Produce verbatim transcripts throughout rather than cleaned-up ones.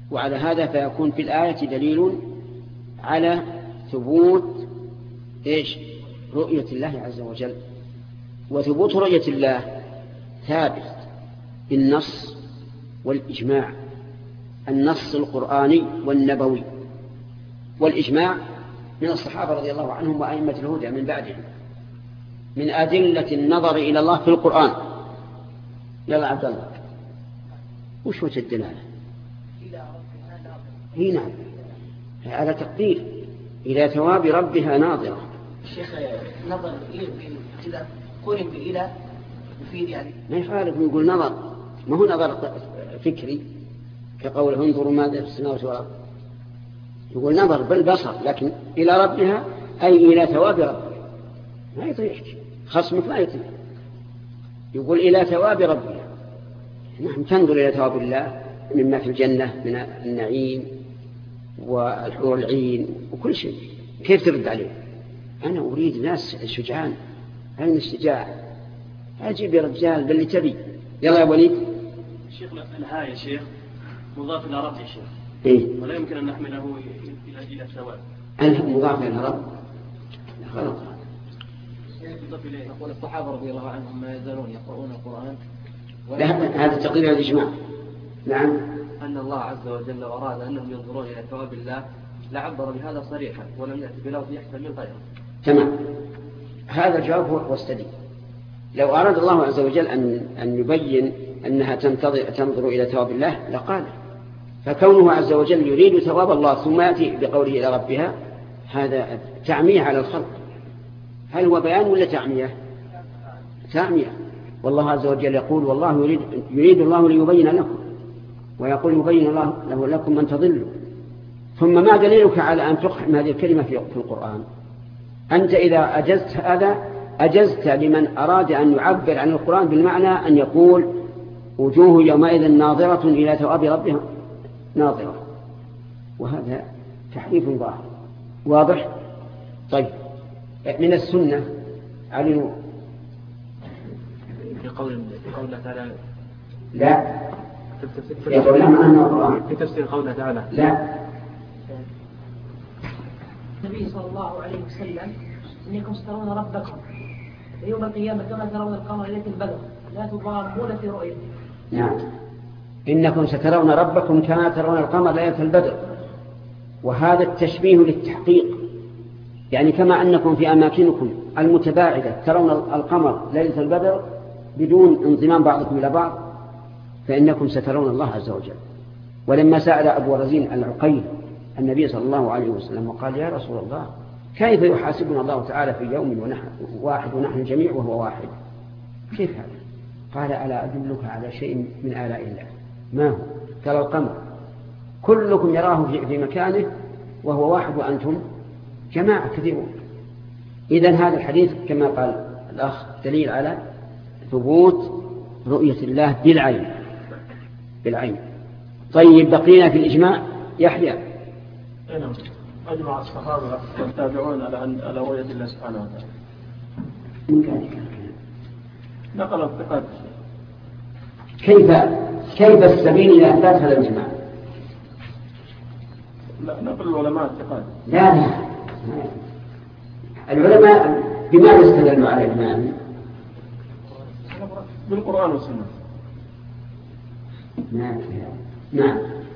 وعلى هذا فيكون في الآية دليل على ثبوت إيش؟ رؤية الله عز وجل. وثبوت رؤية الله ثابت بالنص والإجماع، النص القرآني والنبوي، والإجماع من الصحابة رضي الله عنهم وأئمة الهدى من بعدهم، من أدلة النظر إلى الله في القرآن. يلا عبد الله، وش وجه الدلالة؟ هي نعم، على تقدير إلى ثواب ربها ناظرة. الشيخ نظر إذا قرن بإلى مفيد يعني ما يخالف يقول نظر، ما هو نظر فكري كقول انظروا ماذا في السماوات والأرض، يقول نظر بالبصر، لكن إلى ربها أي إلى ثواب ربها. ما يطيعك خصمك، ما يطيع، يقول إلى ثواب ربها. نحن تنظر إلى ثواب الله مما في الجنة من النعيم والحور العين وكل شيء. كيف ترد عليه؟ أنا أريد ناس شجعان. أين الشجاع؟ أجيب يا رجال باللي تبي. يلا يا وليد. شيخ الها يا شيخ مضاف إلى رب يا شيخ، إيه؟ ولا يمكن أن نحمله إلى إلى الثواب. أنه مضاف إلى رب غلط. يقول الصحابة رضي الله عنهم ما يزالون يقرؤون القرآن. هذا تقرير الإجماع. نعم. أن الله عز وجل أراد أنهم ينظرون إلى ثواب الله لعبر بهذا صريحا ولم يأتي بلفظ يحتمل غيره. تمام، هذا الجواب هو السديد. لو أراد الله عز وجل أن أن يبين أنها تنتظر تنظر إلى ثواب الله لقال، فكونه عز وجل يريد ثواب الله ثم يأتي بقوله إلى ربها، هذا تعمية على الخلق. هل هو بيان ولا تعمية؟ تعمية. والله عز وجل يقول والله يريد, يريد الله ليبين لكم، ويقول يبين الله له لكم من تضلوا. ثم ما دليلك على أن تقحم هذه الكلمة في القرآن؟ أنت إذا أجزت هذا أجزت لمن أراد أن يعبر عن القرآن بالمعنى أن يقول وجوه يومئذ ناظرة إلى ثواب ربها ناظرة، وهذا تحريف ظاهر واضح. طيب، من السنة علموا في قول في قوله تعالى لا يقول لهم أنه القرآن في تفسير قوله تعالى لا. النبي صلى الله عليه وسلم إنكم سترون ربكم يوم القيامة كما ترون القمر ليلة البدر لا تضامون في رؤيته. نعم، إنكم سترون ربكم كما ترون القمر ليلة البدر، وهذا التشبيه للتحقيق، يعني كما أنكم في أماكنكم المتباعدة ترون القمر ليلة البدر بدون انضمام بعضكم إلى بعض، فإنكم سترون الله عز وجل. ولما سأل أبو رزين العقيل النبي صلى الله عليه وسلم وقال يا رسول الله كيف يحاسبنا الله تعالى في يوم ونحن واحد ونحن جميع وهو واحد، كيف هذا؟ قال ألا أدلك على شيء من آلاء الله؟ ما هو؟ ترى القمر كلكم يراه في مكانه وهو واحد وأنتم جماعة كثيرون. إذن هذا الحديث كما قال الأخ دليل على ثبوت رؤية الله بالعين بالعين. طيب، بقينا في الإجماع. يحيى. نعم، أجمع الصحابة والتابعون على أن على رؤية الله سبحانه وتعالى. من كان نقل الثقات. كيف كيف السبيل إلى إثبات هذا الإجماع؟ لا، نقل العلماء الثقات. لا لا، العلماء بماذا استدلوا على الإجماع؟ بالقرآن والسنة. نعم نعم.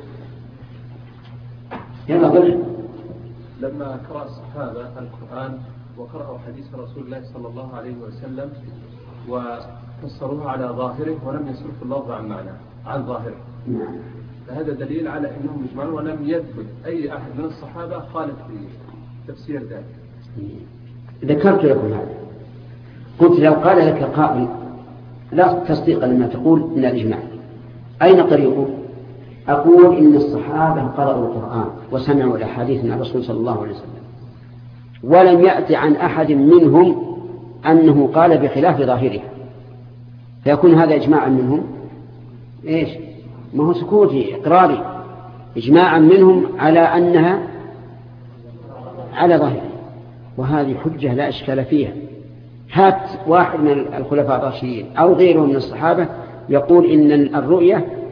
يلا قل. لما قرأ الصحابة القرآن وقرأوا حديث رسول الله صلى الله عليه وسلم وفسروه على ظاهره ولم يصرفوا اللفظ عن معنى عن ظاهره، نعم. فهذا دليل على أنهم يجمعون ولم يثبت أي أحد من الصحابة خالف في تفسير ذلك. ذكرت لكم هذا، قلت لو قال لك قائل لا تصديق لما تقول من الإجماع، أين طريقه؟ أقول إن الصحابة قرأوا القرآن وسمعوا الأحاديث من الرسول صلى الله عليه وسلم، ولم يأتي عن أحد منهم أنه قال بخلاف ظاهره، فيكون هذا إجماعا منهم. إيش؟ ما هو سكوتي إقراري، إجماعا منهم على أنها على ظاهره، وهذه حجة لا إشكال فيها. هات واحد من الخلفاء الراشدين أو غيره من الصحابة يقول إن الرؤية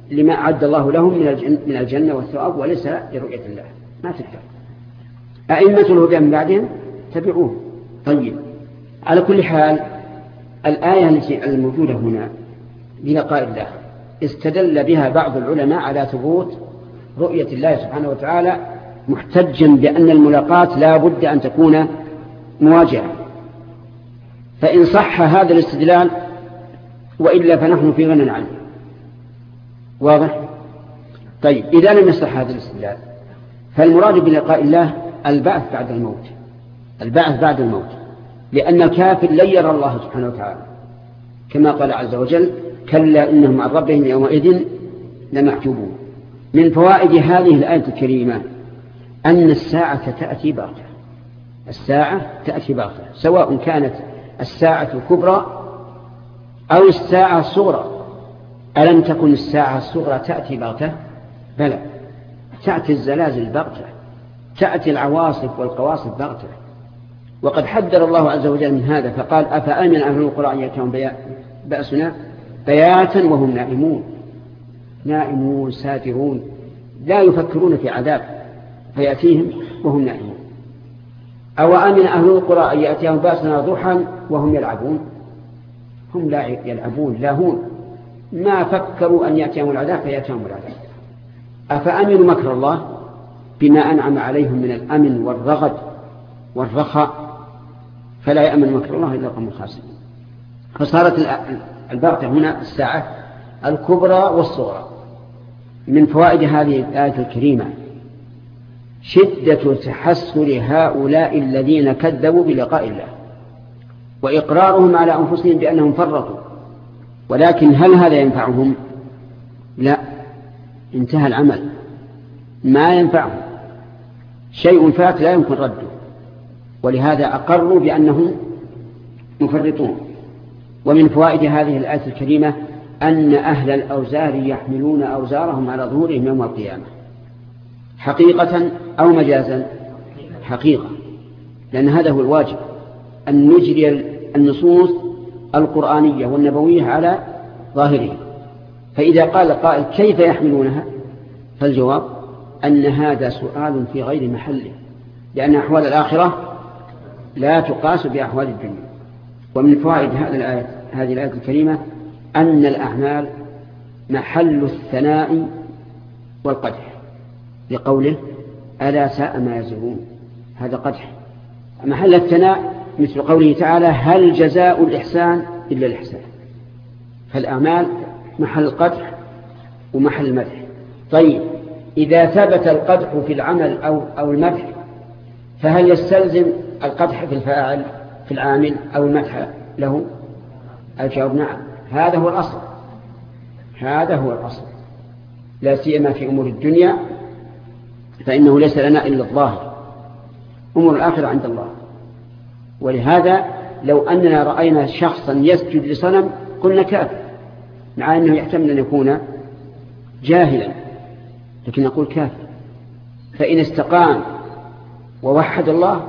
لما أعد الله لهم من الجنة والثواب وليس لرؤية الله، ما تنفع. أئمة الهدى من بعدهم تبعوه. طيب، على كل حال الآية التي الموجودة هنا بلقاء الله استدل بها بعض العلماء على ثبوت رؤية الله سبحانه وتعالى، محتجا بأن الملاقاة لا بد أن تكون مواجهة. فإن صح هذا الاستدلال وإلا فنحن في غنى عنه. واضح؟ طيب، إذا لم يصح هذا الاستدلال فالمراد بلقاء الله البعث بعد الموت، البعث بعد الموت، لأن الكافر لن يرى الله سبحانه وتعالى، كما قال عز وجل: كلا إنهم عن ربهم يومئذ لمحجوبون. من فوائد هذه الآية الكريمة أن الساعة تأتي بغتة، الساعة تأتي بغتة، سواء كانت الساعة الكبرى أو الساعة الصغرى. ألم تكن الساعة الصغرى تأتي بغتة؟ بلى، تأتي الزلازل بغتة، تأتي العواصف والقواصف بغتة. وقد حذر الله عز وجل من هذا فقال: أفأمن أهل القرى أن يأتيهم بأسنا بياتا وهم نائمون، نائمون ساترون لا يفكرون في عذاب فيأتيهم وهم نائمون. أو أمن أهل القرى أن يأتيهم بأسنا ضحى وهم يلعبون، هم لا يلعبون لاهون، ما فكروا أن يأتيهم العذاب فيأتيهم العذاب. أفأمنوا مكر الله بما أنعم عليهم من الأمن والرغد والرخاء، فلا يأمن مكر الله إلا القوم الخاسرون. فصارت البغتة هنا الساعة الكبرى والصغرى. من فوائد هذه الآية الكريمة شدة تحسر هؤلاء الذين كذبوا بلقاء الله وإقرارهم على أنفسهم بأنهم فرطوا. ولكن هل هذا ينفعهم؟ لا، انتهى العمل، ما ينفعهم، شيء فات لا يمكن رده، ولهذا أقروا بأنهم مفرطون. ومن فوائد هذه الآية الكريمة أن أهل الأوزار يحملون أوزارهم على ظهورهم يوم القيامة، حقيقة أو مجازا؟ حقيقة، لأن هذا هو الواجب، أن نجري النصوص القرآنية والنبوية على ظاهره. فإذا قال قائل: كيف يحملونها؟ فالجواب أن هذا سؤال في غير محله، لأن أحوال الآخرة لا تقاس بأحوال الدنيا. ومن فوائد هذه الآية هذه الآية الكريمة أن الأعمال محل الثناء والقدح، لقوله: ألا ساء ما يزرون، هذا قدح. محل الثناء مثل قوله تعالى: هل جزاء الإحسان إلا الإحسان. فالأعمال محل القدح ومحل المدح. طيب، إذا ثبت القدح في العمل أو, أو المدح فهل يستلزم القدح في الفاعل في العامل أو المدح له؟ الجواب نعم، هذا هو الأصل، هذا هو الأصل، لا سيما في أمور الدنيا فإنه ليس لنا إلا الظاهر، أمور الآخرة عند الله. ولهذا لو أننا رأينا شخصا يسجد لصنم قلنا كافر، مع أنه يحتمل أن يكون جاهلا، لكن نقول كافر. فإن استقام ووحد الله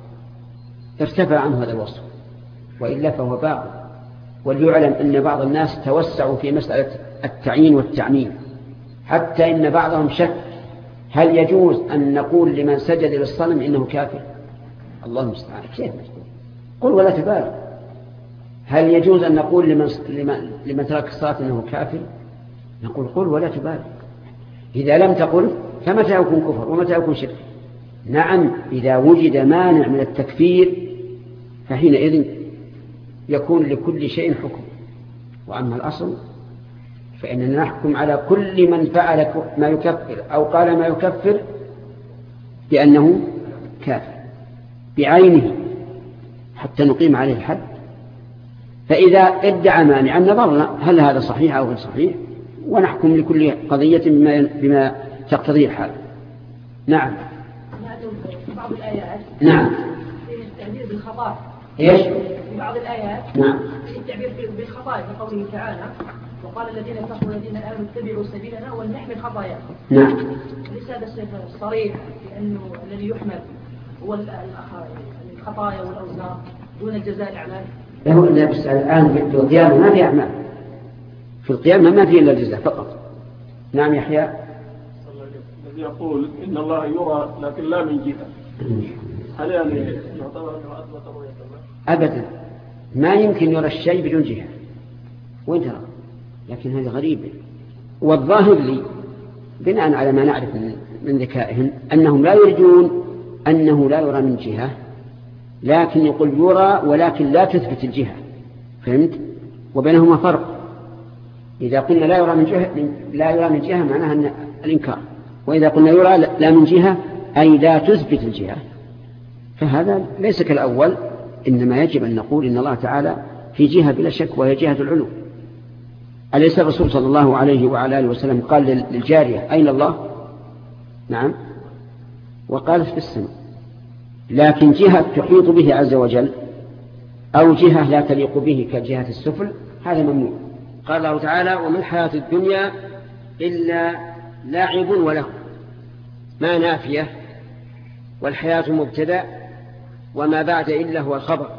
ارتفع عنه هذا الوصف، وإلا فهو باطل. وليعلم أن بعض الناس توسعوا في مسألة التعيين والتعميم، حتى إن بعضهم شك هل يجوز أن نقول لمن سجد للصنم إنه كافر؟ الله المستعان، كيف نقول؟ قل ولا تبالغ. هل يجوز أن نقول لمن, لمن, لمن ترك الصلاة إنه كافر؟ نقول قل ولا تبالغ. إذا لم تقل فمتى يكون كفر ومتى يكون شرك؟ نعم، إذا وجد مانع من التكفير فحينئذ يكون لكل شيء حكم. وأما الأصل فإننا نحكم على كل من فعل ما يكفر أو قال ما يكفر بأنه كافر بعينه حتى نقيم عليه الحد. فإذا ادعى مانعا نظرنا هل هذا صحيح أو غير صحيح، ونحكم لكل قضية بما, بما تقتضيه الحال. نعم. في بعض الآيات نعم في التعبير بالخطأ. إيش؟ في بعض الآيات نعم في التعبير بالخطأ في قوله تعالى: وقال الذين كفروا الذين آمنوا اتبعوا سبيلنا ولنحمل خطاياكم. نعم. ليس هذا الصريح بأنه الذي يحمل هو الخطايا والأوزار دون الجزاء الأعمال. له بس الآن في القيامة ما في أعمال، في القيامة ما في إلا الجزاء فقط. نعم يحيى. الذي يقول إن الله يرى لكن لا من جهة، هل يعني يعتبر أنه أثبت رؤية الله؟ أبدا، ما يمكن يرى الشيء بدون جهة وين ترى، لكن هذا غريب. والظاهر لي بناء على ما نعرف من ذكائهم أنهم لا يريدون أنه لا يرى من جهة، لكن يقول يرى ولكن لا تثبت الجهة، فهمت؟ وبينهما فرق. إذا قلنا لا يرى من جهة لا يرى من جهة معناها أن الإنكار، وإذا قلنا يرى لا من جهة أي لا تثبت الجهة، فهذا ليس كالأول. إنما يجب أن نقول إن الله تعالى في جهة بلا شك وهي جهة العلو. أليس الرسول صلى الله عليه وعلى آله وسلم قال للجارية أين الله؟ نعم، وقالت في السماء. لكن جهة تحيط به عز وجل أو جهة لا تليق به كجهة السفل هذا ممنوع. قال الله تعالى وما الحياة الدنيا إلا لاعب وله، ما نافية، والحياة مبتدأ وما بعد إلا هو الخبر،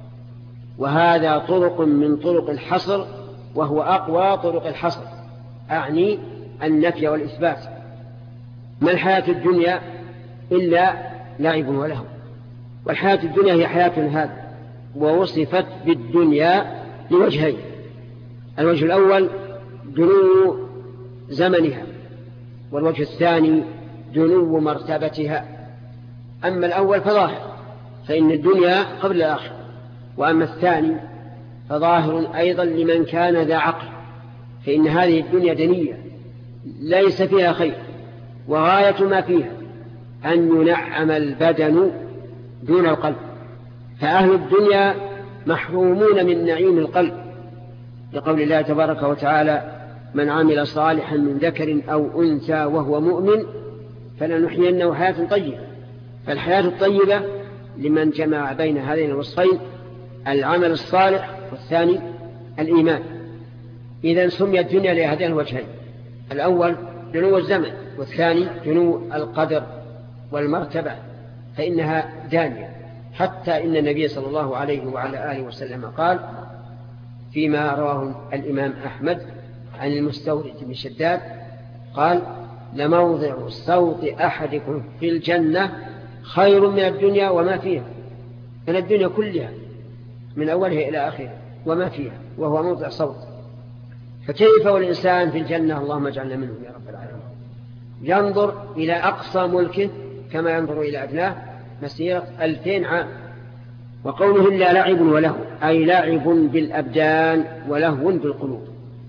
وهذا طرق من طرق الحصر وهو أقوى طرق الحصر، أعني النفي والإثبات. ما الحياة الدنيا إلا لعب وله، والحياة الدنيا هي حياة هذا، ووصفت بالدنيا لوجهين: الوجه الأول دنو زمنها، والوجه الثاني دنو مرتبتها. أما الأول فظاهر، فإن الدنيا قبل الآخر، وأما الثاني فظاهر أيضا لمن كان ذا عقل، فإن هذه الدنيا دنية ليس فيها خير، وغاية ما فيها أن ينعم البدن دون القلب، فأهل الدنيا محرومون من نعيم القلب، لقول الله تبارك وتعالى من عمل صالحا من ذكر أو أنثى وهو مؤمن فلنحيينه حياة طيبة. فالحياة الطيبة لمن جمع بين هذين الوصفين، العمل الصالح والثاني الإيمان. إذن سمي الدنيا لهذين الوجهين: الأول دنو الزمن، والثاني دنو القدر والمرتبة، فإنها دانية. حتى إن النبي صلى الله عليه وعلى آله وسلم قال فيما رواه الإمام أحمد عن المستورد بن شداد قال لموضع صوت أحدكم في الجنة خير من الدنيا وما فيها، من الدنيا كلها من أولها إلى آخرها وما فيها، وهو موضع صوت. فكيف والإنسان في الجنة، اللهم اجعلنا منهم يا رب العالمين، ينظر إلى أقصى ملكه كما ينظر إلى أدناه مسيرة ألفين عام. وقوله إلا لعب وله أي لعب بالأبدان ولهو بالقلوب.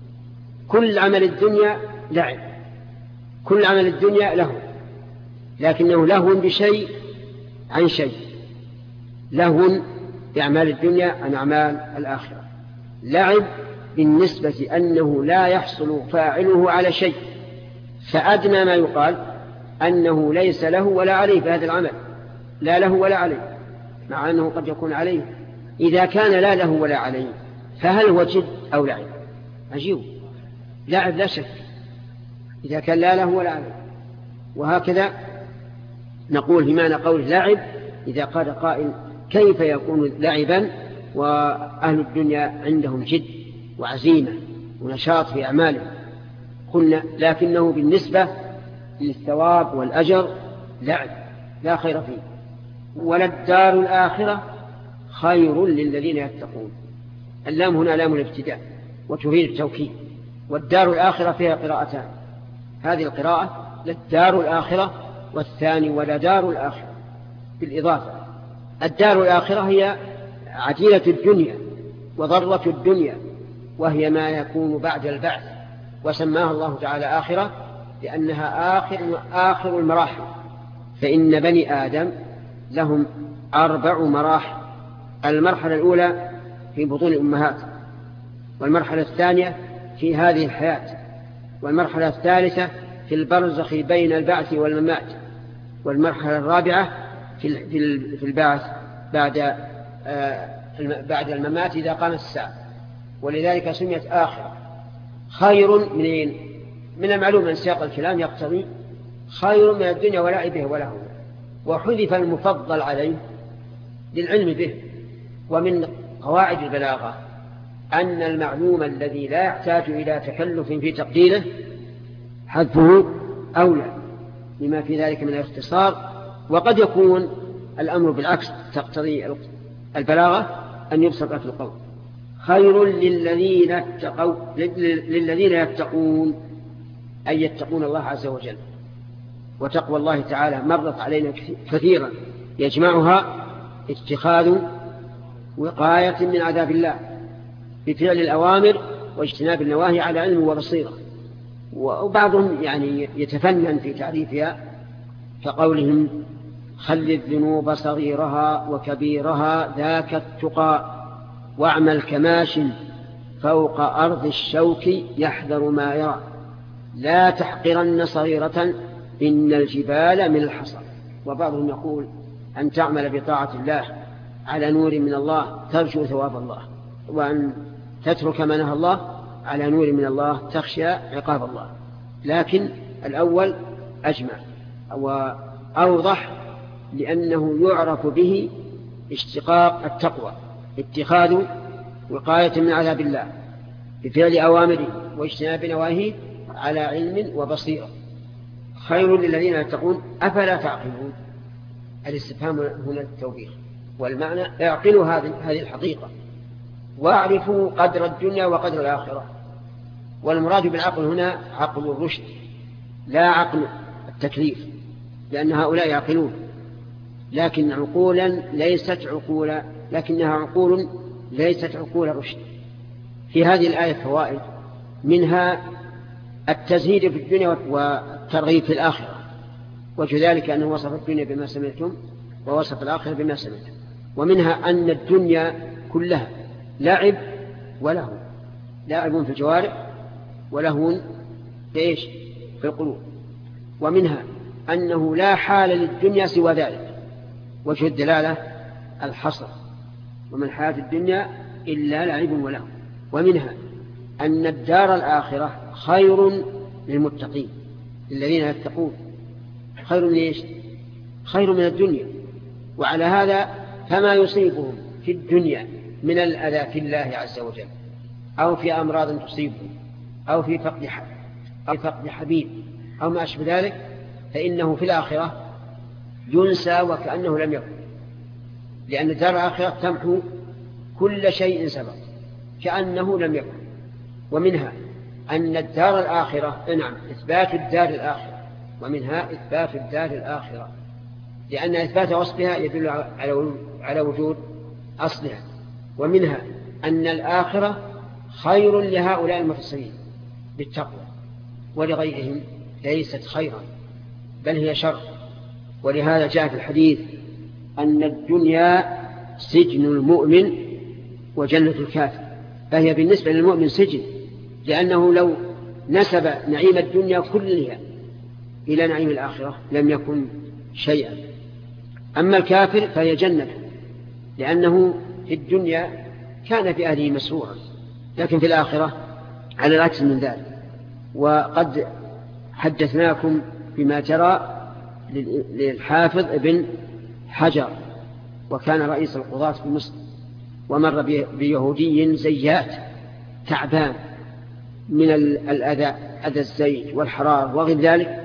كل عمل الدنيا لعب، كل عمل الدنيا له، لكنه لهو بشيء عن شيء، لهو بأعمال الدنيا عن أعمال الآخرة. لعب بالنسبة أنه لا يحصل فاعله على شيء، فأدنى ما يقال أنه ليس له ولا عليه في هذا العمل، لا له ولا عليه، مع أنه قد يكون عليه. إذا كان لا له ولا عليه فهل هو جد أو لعب؟ عجيب، لعب لا شك إذا كان لا له ولا عليه. وهكذا نقول بمعنى قول لعب إذا قال قائل كيف يكون لعبا وأهل الدنيا عندهم جد وعزيمة ونشاط في أعمالهم؟ قلنا لكنه بالنسبة للثواب والأجر لعب لا خير فيه. وللدار الآخرة خير للذين يتقون. اللام هنا لام الابتداء وتفيد التوكيد. والدار الآخرة فيها قراءتان، هذه القراءة للدار الآخرة، والثاني ولدار الآخرة بالإضافة. الدار الآخرة هي عديلة الدنيا وضرة الدنيا، وهي ما يكون بعد البعث، وسماها الله تعالى آخرة لأنها آخر, آخر المراحل. فإن بني آدم لهم أربع مراحل: المرحلة الأولى في بطون الأمهات، والمرحلة الثانية في هذه الحياة، والمرحلة الثالثة في البرزخ بين البعث والممات، والمرحلة الرابعة في البعث بعد بعد الممات إذا قامت الساعة. ولذلك سميت آخرة. خير من من المعلوم أن سياق الكلام يقتضي خير من الدنيا ولعبه وله، وحذف المفضل عليه للعلم به. ومن قواعد البلاغة أن المعلوم الذي لا يحتاج إلى تكلف في تقديره حذفه أولى لما في ذلك من الاختصار. وقد يكون الأمر بالعكس تقتضي البلاغة أن يبسط في القول. خير للذين اتقوا للذين يتقون أي يتقون الله عز وجل. وتقوى الله تعالى مرت علينا كثيرا يجمعها اتخاذ وقاية من عذاب الله بفعل الأوامر واجتناب النواهي على علم وبصيرة. وبعضهم يعني يتفنن في تعريفها كقولهم خل الذنوب صغيرها وكبيرها ذاك التقى واعمل كماش فوق أرض الشوك يحذر ما يرى لا تحقرن صغيرة إن الجبال من الحصى. وبعضهم يقول أن تعمل بطاعة الله على نور من الله ترجو ثواب الله، وأن تترك ما نهى الله على نور من الله تخشى عقاب الله. لكن الأول أجمع وأوضح لأنه يعرف به اشتقاق التقوى اتخاذ وقاية من عذاب الله بفعل أوامره واجتناب نواهيه على علم وبصيرة. خير للذين يتقون أفلا تعقلون. الاستفهام هنا التوبيخ، والمعنى اعقلوا هذه الحقيقة واعرفوا قدر الدنيا وقدر الآخرة. والمراد بالعقل هنا عقل الرشد لا عقل التكليف، لأن هؤلاء يعقلون لكن عقولا ليست عقولا لكنها عقول ليست عقول رشد. في هذه الآية فوائد، منها التزهيد في الدنيا والترغيب في الآخرة، وكذلك أنه وصف الدنيا بما سمعتم ووصف الآخرة بما سمعتم. ومنها أن الدنيا كلها لعب ولهو، لاعب في الجوارح ولهو في في القلوب. ومنها أنه لا حال للدنيا سوى ذلك، وجه الدلالة الحصر وما الحياة الدنيا إلا لعب ولهو. ومنها أن الدار الآخرة خير للمتقين الذين يتقون. خير ليش؟ خير من الدنيا. وعلى هذا فما يصيبهم في الدنيا من الأذى في الله عز وجل أو في أمراض تصيبهم أو في فقد أو فقد حبيب أو ما أشبه ذلك فإنه في الآخرة ينسى وكأنه لم يكن، لأن الدار الآخرة تمحو كل شيء سبق كأنه لم يكن. ومنها أن الدار الآخرة نعم إثبات الدار الآخرة، ومنها إثبات الدار الآخرة لأن إثبات وصفها يدل على وجود أصلها. ومنها أن الآخرة خير لهؤلاء المفسرين بالتقوى، ولغيرهم ليست خيرا بل هي شر. ولهذا جاء في الحديث أن الدنيا سجن المؤمن وجنة الكافر، فهي بالنسبة للمؤمن سجن، لأنه لو نسب نعيم الدنيا كلها إلى نعيم الآخرة لم يكن شيئا. أما الكافر فهي جنة، لأنه في الدنيا كان في أهله مسرورا، لكن في الآخرة على العكس من ذلك. وقد حدثناكم بما جرى للحافظ ابن حجر، وكان رئيس القضاة في مصر، ومر بيهودي زيات تعبان من الأذى أذى الزيت والحرار وغير ذلك،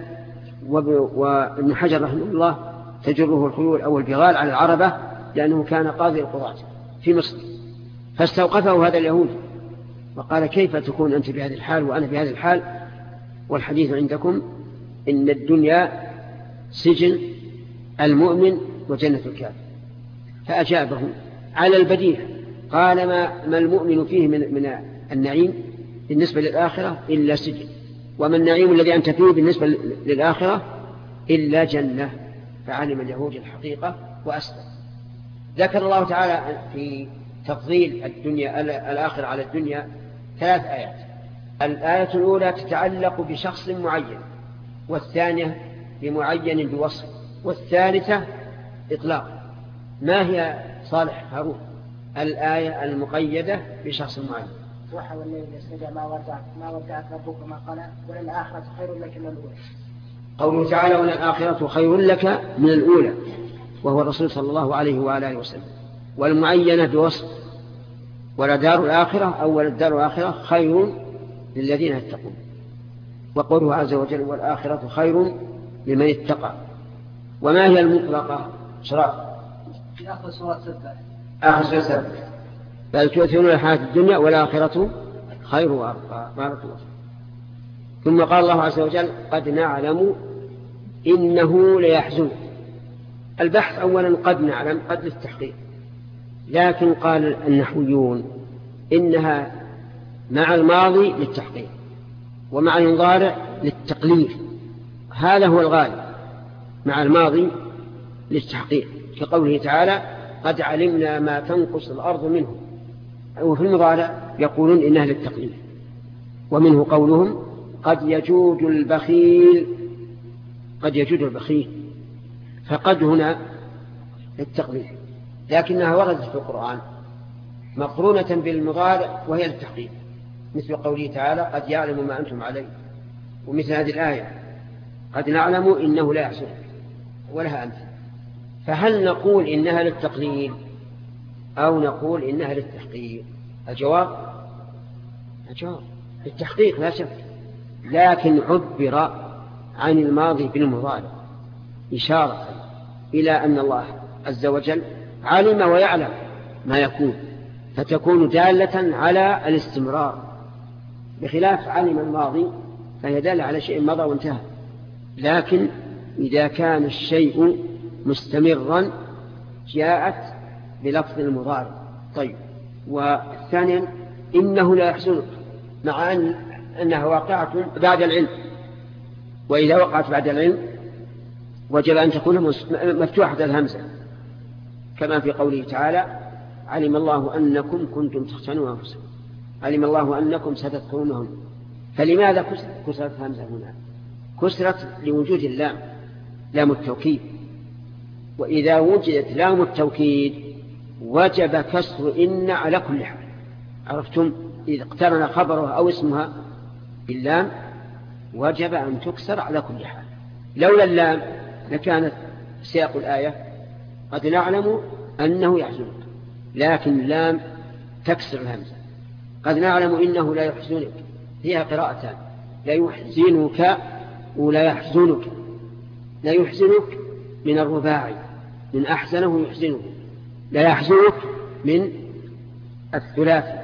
وابن حجر رحمه الله تجره الخيول أو البغال على العربة لأنه كان قاضي القضاة في مصر. فاستوقفه هذا اليهودي وقال كيف تكون أنت بهذه الحال وأنا بهذه الحال والحديث عندكم إن الدنيا سجن المؤمن وجنة الكافر. فأجابه على البديهة قال ما, ما المؤمن فيه من, من النعيم بالنسبة للآخرة إلا سجن، وما النعيم الذي أنت فيه بالنسبة للآخرة إلا جنة. فعلم اليهود الحقيقة وأسلم. ذكر الله تعالى في تفضيل الدنيا الآخرة على الدنيا ثلاث آيات. الآية الأولى تتعلق بشخص معين، والثانية بمعين بوصف، والثالثة إطلاق. ما هي صالح هارون الآية المقيدة بشخص معين؟ وحى والليل يسجى ما ودعك ما ودعك ربك ما قال وللآخرة خير لك من الأولى. قوله تعالى وللآخرة خير لك من الأولى، وهو الرسول صلى الله عليه وآله وسلم. والمعينة بوصف، ولدار الآخرة أو وللدار الآخرة خير للذين يتقون. وقوله عز وجل والآخرة خير لمن اتقى. وما هي المطلقة؟ شراب في آخر سورة سبع. آخر سورة سبع. بل تؤثرون الحياة الدنيا والآخرة خير وأبقى. بارك الله. ثم قال الله عز وجل قد نعلم إنه ليحزن. البحث أولا قد نعلم، قد للتحقيق، لكن قال النحويون إنها مع الماضي للتحقيق ومع المضارع للتقليل، هذا هو الغالب، مع الماضي للتحقيق كقوله تعالى قد علمنا ما تنقص الأرض منه، وفي المضارع يقولون إنها للتقليل. ومنه قولهم قد يجود البخيل، قد يجود البخيل، فقد هنا للتقليل، لكنها وردت في القرآن مقرونة بالمضارع وهي للتحقيق، مثل قوله تعالى قد يعلم ما أنتم عليه، ومثل هذه الآية قد نعلم إنه لا يحزن، ولها أمثل. فهل نقول إنها للتقليل أو نقول إنها للتحقيق؟ الجواب الجواب للتحقيق لا شك، لكن عبر عن الماضي بالمضارع إشارة إلى أن الله عز وجل علم ويعلم ما يكون، فتكون دالة على الاستمرار، بخلاف علم الماضي فهي دالة على شيء مضى وانتهى. لكن إذا كان الشيء مستمرا جاءت بلفظ المضارع. طيب، وثانيا إنه لا يحزنك، مع أن أنها واقعة بعد العلم، وإذا وقعت بعد العلم وجب أن تكون مفتوحة الهمزة، كما في قوله تعالى علم الله أنكم كنتم تختنون أنفسكم، علم الله أنكم ستذكرونهم. فلماذا كسرت همزة هنا؟ كسرت لوجود اللام، لام التوكيد، وإذا وجدت لام التوكيد وجب كسر إن على كل حال. عرفتم؟ إذا اقترن خبرها أو اسمها باللام وجب أن تكسر على كل حال. لولا اللام لكانت سياق الآية قد نعلم أنه يحزنك، لكن اللام تكسر الهمزة. قد نعلم إنه لا يحزنك فيها قراءتان، لا يحزنك ولا يحزنك. لا يحزنك من الرباعي من أحزنه يحزنه، لا يحزنك من الثلاثي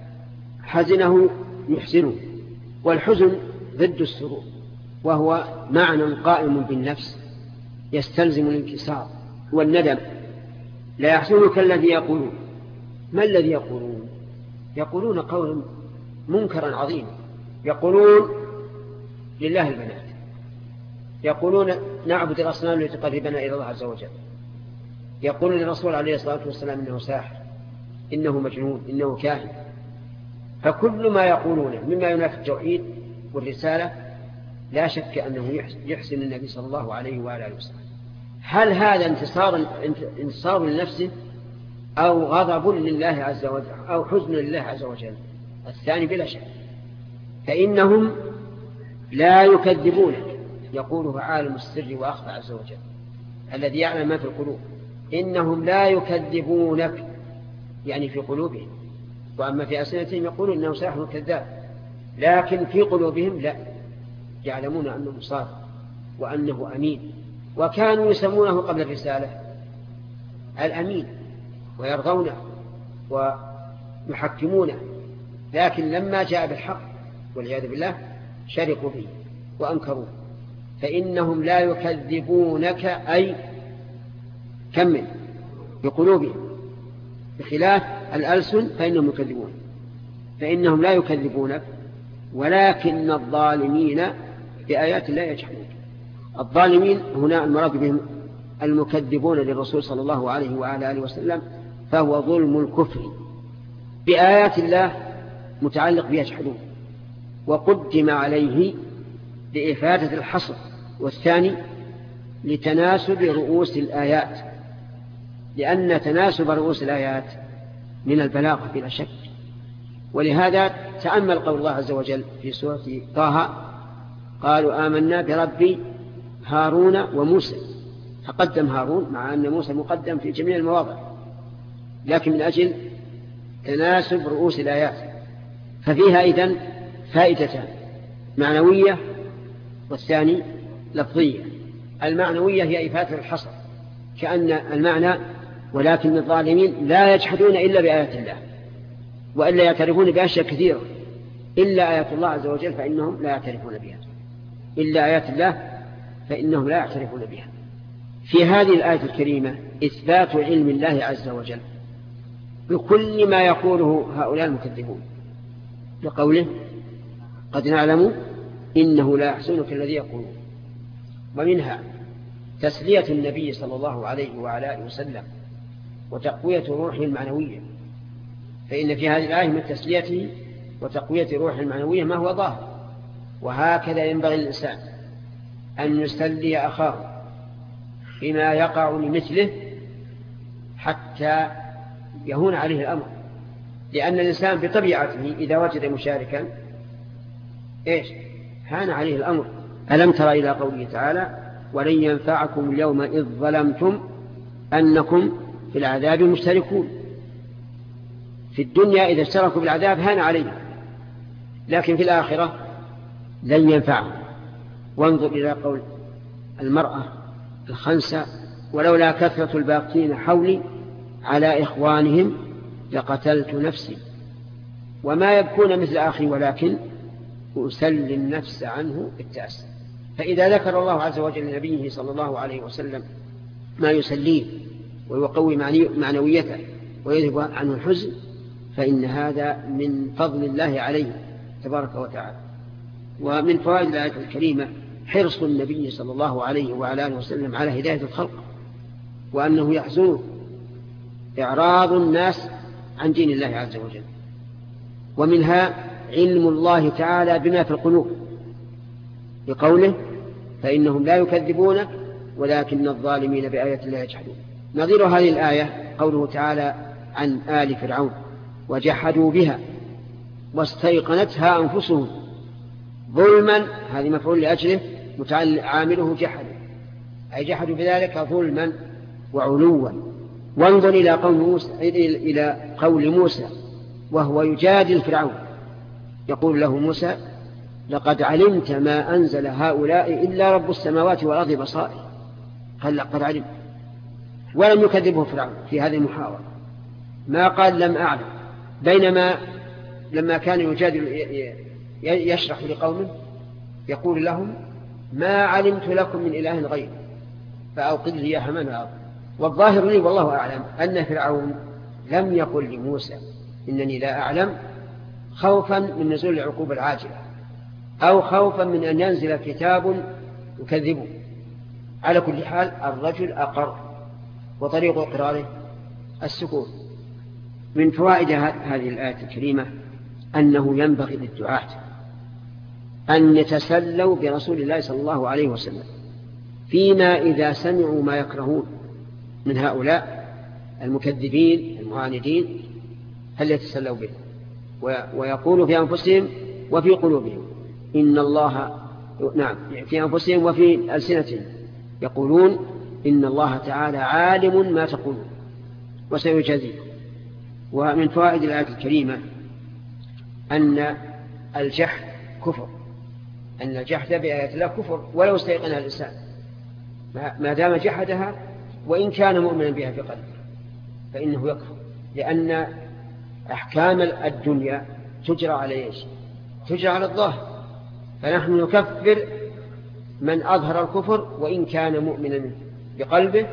حزنه يحزنه. والحزن ضد السرور، وهو معنى قائم بالنفس يستلزم الانكسار والندم. لا يحزنك الذي يقولون. ما الذي يقولون؟ يقولون قولا منكرا عظيما، يقولون لله البنات، يقولون نعبد الأصنام لتقربنا إلى الله عز وجل، يقولون للرسول عليه الصلاة والسلام إنه ساحر، إنه مجنون، إنه كاهن. فكل ما يقولونه مما ينافي التوحيد والرسالة لا شك أنه يحسن النبي صلى الله عليه وآله وسلم. هل هذا انتصار انتصار لنفسه أو غضب لله عز وجل أو حزن لله عز وجل؟ الثاني بلا شك. فإنهم لا يكذبونك، يقوله عالم السر وأخفى عز وجل الذي يعلم ما في القلوب. إنهم لا يكذبونك يعني في قلوبهم، وأما في ألسنتهم يقولون إنه ساحر كذاب، لكن في قلوبهم لا، يعلمون أنه صادق وأنه أمين، وكانوا يسمونه قبل الرسالة الأمين ويرضونه ويحكمونه، لكن لما جاء بالحق والعياذ بالله شركوا به وأنكروه. فإنهم لا يكذبونك أي كمل بقلوبهم، بخلاف الألسن فإنهم يكذبون. فإنهم لا يكذبونك ولكن الظالمين بآيات الله يجحدون. الظالمين هنا المراد بهم المكذبون للرسول صلى الله عليه وعلى آله وسلم، فهو ظلم الكفر بآيات الله متعلق بيجحدون، وقدم عليه لإفادة الحصر، والثاني لتناسب رؤوس الآيات، لأن تناسب رؤوس الآيات من البلاغة بلا شك. ولهذا تأمل قول الله عز وجل في سورة طه قالوا آمنا برب هارون وموسى، فقدم هارون مع أن موسى مقدم في جميع المواضع، لكن من أجل تناسب رؤوس الآيات. ففيها إذن فائدتان معنوية والثاني لفظية. المعنوية هي إفادة الحصر، كأن المعنى ولكن الظالمين لا يجحدون إلا بآيات الله، وإلا يعترفون بأشياء كثيرة، إلا آيات الله عز وجل فإنهم لا يعترفون بها، إلا آيات الله فإنهم لا يعترفون بها. في هذه الآية الكريمة إثبات علم الله عز وجل بكل ما يقوله هؤلاء المكذبون، لقوله قد نعلم إنه لا يحزنك الذي يقولون. ومنها تسلية النبي صلى الله عليه وعلى آله وسلم وتقوية روحه المعنوية، فإن في هذه الآية من تسليته وتقوية روحه المعنوية ما هو ظاهر. وهكذا ينبغي للإنسان أن يسلي أخاه بما يقع لمثله حتى يهون عليه الأمر، لأن الإنسان بطبيعته إذا وجد مشاركا إيش هان عليه الأمر. ألم تر إلى قوله تعالى ولن ينفعكم اليوم إذ ظلمتم أنكم في العذاب مشتركون. في الدنيا إذا اشتركوا بالعذاب هان عليهم، لكن في الآخرة لن ينفعهم. وانظر إلى قول المرأة الخنسة ولولا كثرة الباقين حولي على إخوانهم لقتلت نفسي وما يبكون مثل أخي ولكن أسلي النفس عنه بالتأسي. فإذا ذكر الله عز وجل لنبيه صلى الله عليه وسلم ما يسليه ويقوي معنويته ويذهب عنه الحزن، فإن هذا من فضل الله عليه تبارك وتعالى. ومن فوائد الآية الكريمة حرص النبي صلى الله عليه وعلى آله وسلم على هداية الخلق، وأنه يحزنه إعراض الناس عن دين الله عز وجل. ومنها علم الله تعالى بما في القلوب بقوله فإنهم لا يكذبونك ولكن الظالمين بآيات الله يجحدون. نظير هذه الآية قوله تعالى عن آل فرعون وجحدوا بها واستيقنتها أنفسهم ظلما، هذه مفعول لأجله عامله جحدوا، أي جحدوا بذلك ظلما وعلوا. وانظر إلى قول موسى إلى قول موسى وهو يجادل فرعون، يقول له موسى لقد علمت ما أنزل هؤلاء إلا رب السماوات والأرض بصائر. قال لقد علم، ولم يكذبه فرعون في هذه المحاورة، ما قال لم أعلم، بينما لما كان يجادل يشرح لقومه يقول لهم ما علمت لكم من إله غير فأوقد لي يا حمان الأرض. والظاهر لي والله أعلم أن فرعون لم يقل لموسى إنني لا أعلم خوفا من نزول العقوبة العاجلة أو خوفا من أن ينزل كتاب يكذبه. على كل حال الرجل أقر، وطريق إقراره السكوت. من فوائد هذه الآية الكريمة أنه ينبغي للدعاة أن يتسلوا برسول الله صلى الله عليه وسلم فيما إذا سمعوا ما يكرهون من هؤلاء المكذبين المعاندين، هل يتسلوا به ويقولوا في أنفسهم وفي قلوبهم إن الله، نعم في أنفسهم وفي ألسنتهم يقولون إن الله تعالى عالم ما تقولون وسيجازيكم. ومن فوائد الآية الكريمة أن الجحد كفر، أن الجحد بآيات الله كفر ولو استيقنها الإنسان، ما دام جحدها وإن كان مؤمنا بها في قلبه فإنه يكفر، لأن أحكام الدنيا تجرى على إيش؟ تجرى على الظاهر، فنحن نكفر من أظهر الكفر وإن كان مؤمنا بقلبه،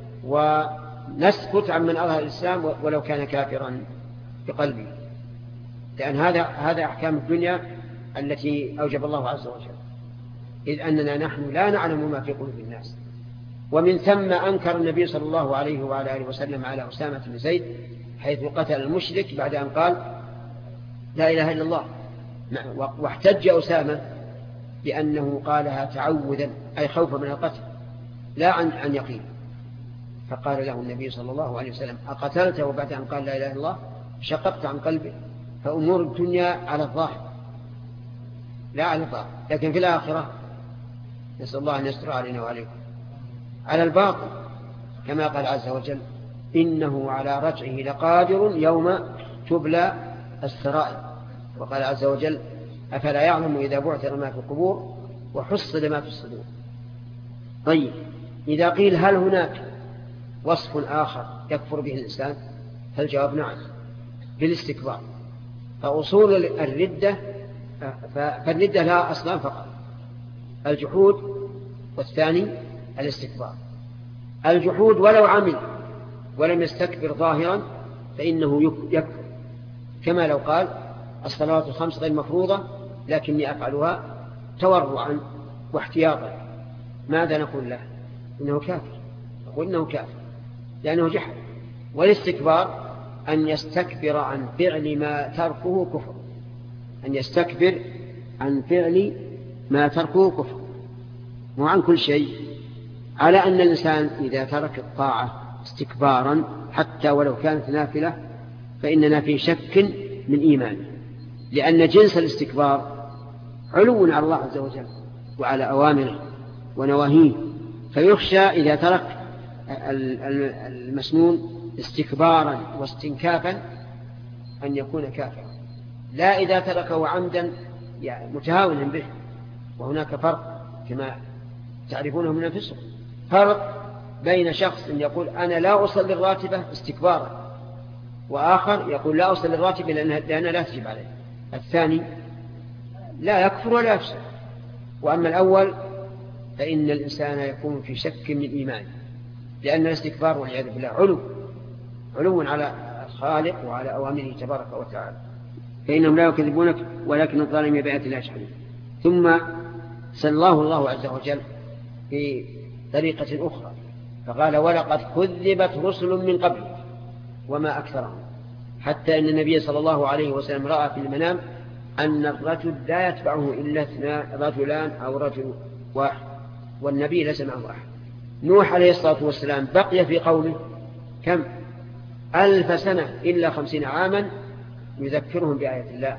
ونسكت عن من أظهر الإسلام ولو كان كافرا بقلبه، لأن هذا هذا أحكام الدنيا التي أوجب الله عز وجل، إذ أننا نحن لا نعلم ما في قلوب الناس. ومن ثم أنكر النبي صلى الله عليه وعلى آله وسلم على أسامة بن زيد حيث قتل المشرك بعد أن قال لا إله إلا الله، واحتج أسامة بأنه قالها تعوذا أي خوفا من القتل لا عن عن يقين، فقال له النبي صلى الله عليه وسلم أقتلته بعد أن قال لا إله إلا الله؟ شققت عن قلبه. فأمور الدنيا على الظاهر لا على الظاهر، لكن في الآخرة نسأل الله أن يستر علينا وعليكم على الباطل، كما قال عز وجل إنه على رجعه لقادر يوم تبلى السرائر. وقال عز وجل أفلا يعلم إذا بعثر ما في القبور وحصل ما في الصدور. طيب إذا قيل هل هناك وصف آخر يكفر به الإنسان؟ فالجواب نعم، بالاستكبار. فأصول الردة فالردة لها أصلان فقط، الجحود والثاني الاستكبار. الجحود ولو عمل ولم يستكبر ظاهرا فإنه يكفر، كما لو قال الصلوات الخمس غير مفروضة لكني أفعلها تورعا واحتياطا، ماذا نقول له؟ إنه كافر، نقول إنه كافر لأنه جحد. والاستكبار أن يستكبر عن فعل ما تركه كفر، أن يستكبر عن فعل ما تركه كفر، مو عن كل شيء. على أن الإنسان إذا ترك الطاعة استكبارا حتى ولو كانت نافلة فإننا في شك من إيمانه، لأن جنس الاستكبار علو على الله عز وجل وعلى أوامره ونواهيه، فيخشى إذا ترك المسنون استكبارا واستنكافا أن يكون كافرا، لا إذا تركه عمدا يعني متهاونا به. وهناك فرق كما تعرفونه من أنفسكم، فرق بين شخص يقول أنا لا أصلي الراتبة استكبارا، وآخر يقول لا أصلي الراتبة لأنها لا تجب عليه. الثاني لا يكفر ولا يفسد. وأما الأول فإن الإنسان يكون في شك من إيمانه، لأن الاستكبار والعياذ بالله علو علو على الخالق وعلى أوامره تبارك وتعالى، فإنهم لا يكذبونك ولكن الظالمين بآيات الله يجحدون. ثم سلاه الله عز وجل في طريقة أخرى فقال ولقد كذبت رسل من قبل وما أكثرهم، حتى أن النبي صلى الله عليه وسلم رأى في المنام أن الرجل لا يتبعه إلا اثنان رجلان أو رجل واحد، والنبي ليس معه أحد. نوح عليه الصلاة والسلام بقي في قومه كم ألف سنة إلا خمسين عاما يذكرهم بآية الله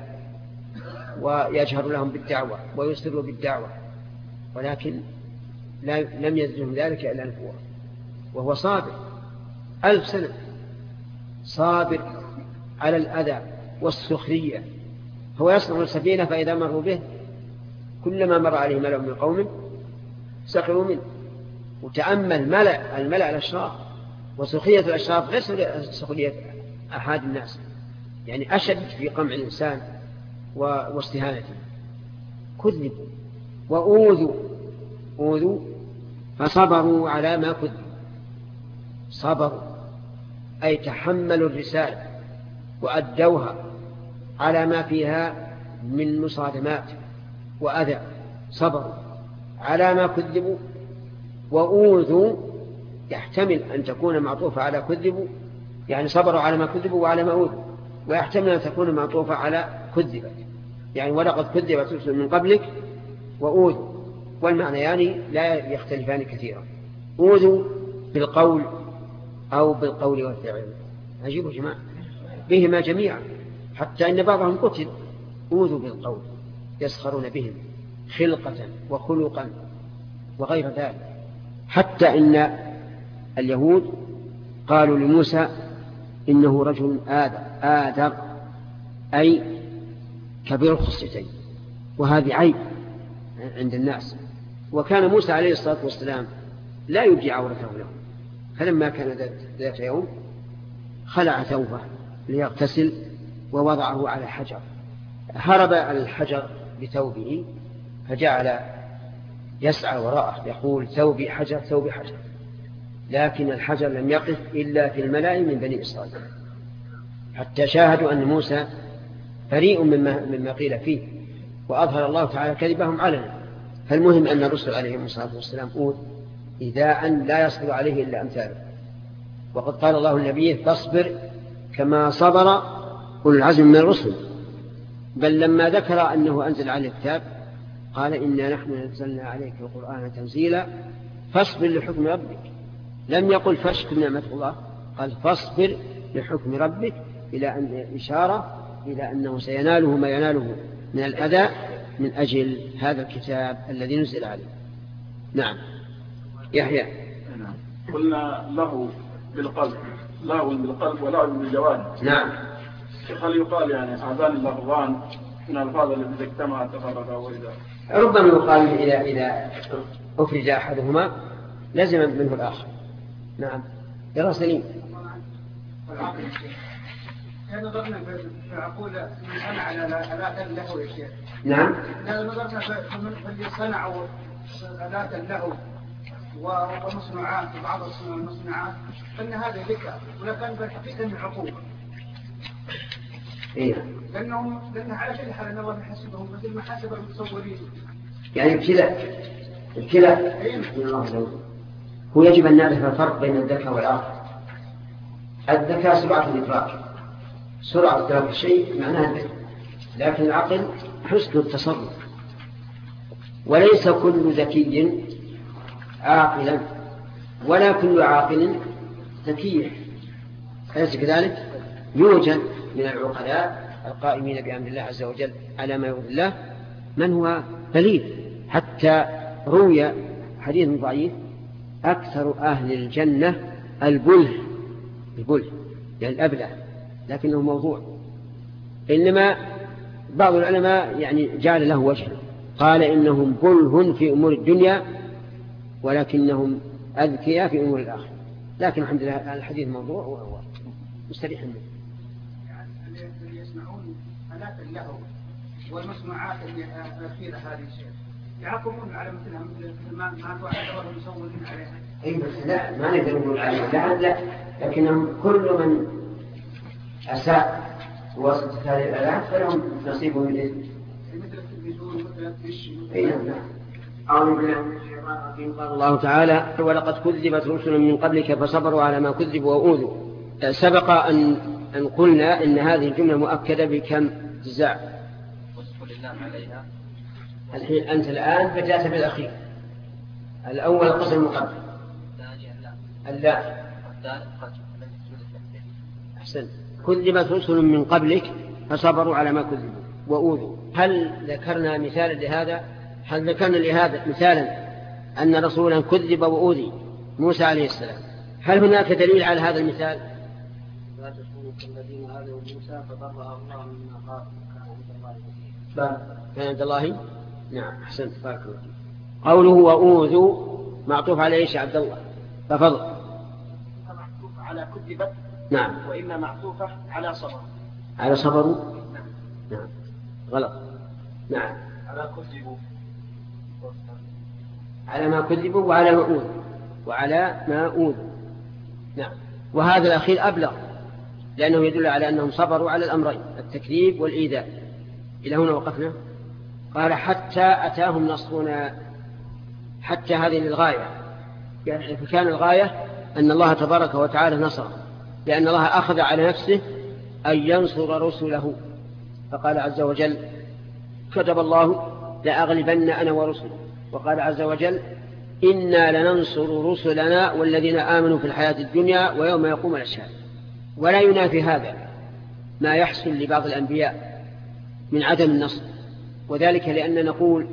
ويجهر لهم بالدعوة ويسر بالدعوة، ولكن لم يزدهم ذلك إلا نفورا، وهو صابر ألف سنة، صابر على الأذى والسخرية. هو يصنع السفينة فإذا مروا به كلما مر عليه ملأ من قوم سخروا منه. وتأمل ملأ الملأ الأشراف، وسخرية الأشراف غير سخرية أحد الناس، يعني أشد في قمع الإنسان واستهانته. كذبوا وأوذوا أوذوا فصبروا على ما كذبوا، صبروا أي تحملوا الرسالة وأدوها على ما فيها من مصادمات وأذى، صبروا على ما كذبوا. وأوذوا يحتمل أن تكون معطوفة على كذبوا، يعني صبروا على ما كذبوا وعلى ما أوذوا، ويحتمل أن تكون معطوفة على كذبت، يعني ولقد كذبت رسل من قبلك وأوذوا، والمعنى يعني لا يختلفان كثيرا. أوذوا بالقول أو بالقول والفعل، عجيب يا جماعة، بهما جميعا، حتى إن بعضهم قتل. أوذوا بالقول يسخرون بهم خلقة وخلقا وغير ذلك، حتى إن اليهود قالوا لموسى إنه رجل آدر, آدر أي كبير الخصيتين، وهذه عيب عند الناس. وكان موسى عليه الصلاة والسلام لا يبدي عورته لهم، فلما كان ذات يوم خلع ثوبه ليغتسل ووضعه على حجر، هرب الحجر بثوبه فجعل يسعى وراءه يقول ثوبي حجر ثوبي حجر، لكن الحجر لم يقف إلا في الملأ من بني إسرائيل، حتى شاهدوا أن موسى بريء مما, مما قيل فيه، وأظهر الله تعالى كذبهم علنا. فالمهم أن الرسل عليهم الصلاة والسلام أوذ إيذاء لا يصبر عليه إلا أمثاله. وقد قال الله النبي فاصبر كما صبر أولو العزم من الرسل، بل لما ذكر أنه أنزل عليه الكتاب قال إنا نحن نزلنا عليك القرآن تنزيلا فاصبر لحكم ربك، لم يقل فاشكر نعمة الله، قال فاصبر لحكم ربك، إلى أن إشارة إلى أنه سيناله ما يناله من الأذى من أجل هذا الكتاب الذي نزل عليه. نعم يحيى. قلنا له بالقلب، له بالقلب وله بالجوارح. نعم. هل يقال يعني أعذان اللفظان من الفاظ التي اجتمعت تفرقا وإذا ربما يقال إذا إذا أفرج أحدهما لزم منه الآخر. نعم يرى سليم. إذا نظرنا في عقول من صنع على آلات له يا شيخ. نعم. إذا نظرنا في من صنعوا آلات له ومصنوعات وبعض المصنوعات فإن هذا ذكاء ولكن بالحقيقة إنه عقوبة. إيه. لأنهم لأن على كل حال الله يحسبهم مثل ما حسب المتصورين. يعني ابتلاء ابتلاء. هو يجب أن نعرف الفرق بين الذكاء والعقل. الذكاء سرعة الإدراك، سرعة إدراك الشيء معناها الذكاء، لكن العقل حسن التصرف. وليس كل ذكي عاقلا ولا كل عاقل ذكي، أليس كذلك؟ يوجد من العقلاء القائمين بأمر الله عز وجل على ما يرضي الله من هو بليد، حتى روي حديث ضعيف أكثر أهل الجنة البله، البله يعني الأبله، لكنه موضوع. إنما بعض العلماء يعني جعل له وجه، قال إنهم بله في أمور الدنيا ولكنهم أذكياء في أمور الآخرة. لكن الحمد لله الحديث موضوع وهو مستريح منه. يعني اللي يسمعون آلات اللهو والمسموعات الأخيرة هذه الشيء يعاقبون على مثلها مثل ما ما توعدوا المصورين عليها. أي بس لا ما نقدر نقول عليه لا لا، لكنهم كل من أساء وسط هذه الآلات فلهم نصيب من الإذن. مثل التلفزيون مثل الدش. أي نعم. أعوذ بالله من الشيطان الرجيم. قال الله تعالى: ولقد كذبت رسل من قبلك فصبروا على ما كذبوا وأوذوا. سبق أن أن قلنا إن هذه الجملة مؤكدة بكم جزاء. الحين أنت الآن بدأت بالأخير. الأول القسم المقدم. اللا. أحسن. كذبت رسل من قبلك فصبروا على ما كذبوا وأوذوا. هل ذكرنا مثالا لهذا؟ هل ذكرنا لهذا مثالا أن رسولا كذب وأوذي موسى عليه السلام؟ هل هناك دليل على هذا المثال؟ لا تكونوا كالذين آذوا موسى فبرأه الله مما قال كان عند الله. نعم أحسنت بارك الله. قوله وأوذوا معطوف على إيش يا عبد الله؟ تفضل. معطوف على كذبت. نعم. وإما معطوفة على صبر. على صبروا. نعم غلط. نعم على كذبوا. على ما كذبوا وعلى ما أوذوا وعلى ما أوذوا. نعم. وهذا الأخير أبلغ لأنه يدل على أنهم صبروا على الأمرين التكذيب والإيذاء. إلى هنا وقفنا. قال حتى أتاهم نصرنا. حتى هذه للغاية، يعني فكان الغاية أن الله تبارك وتعالى نصر، لأن الله أخذ على نفسه أن ينصر رسله، فقال عز وجل: كتب الله لأغلبن أنا ورسلي. وقال عز وجل: إنا لننصر رسلنا والذين آمنوا في الحياة الدنيا ويوم يقوم الأشهاد. ولا ينافي هذا ما يحصل لبعض الأنبياء من عدم النصر، وذلك لأن نقول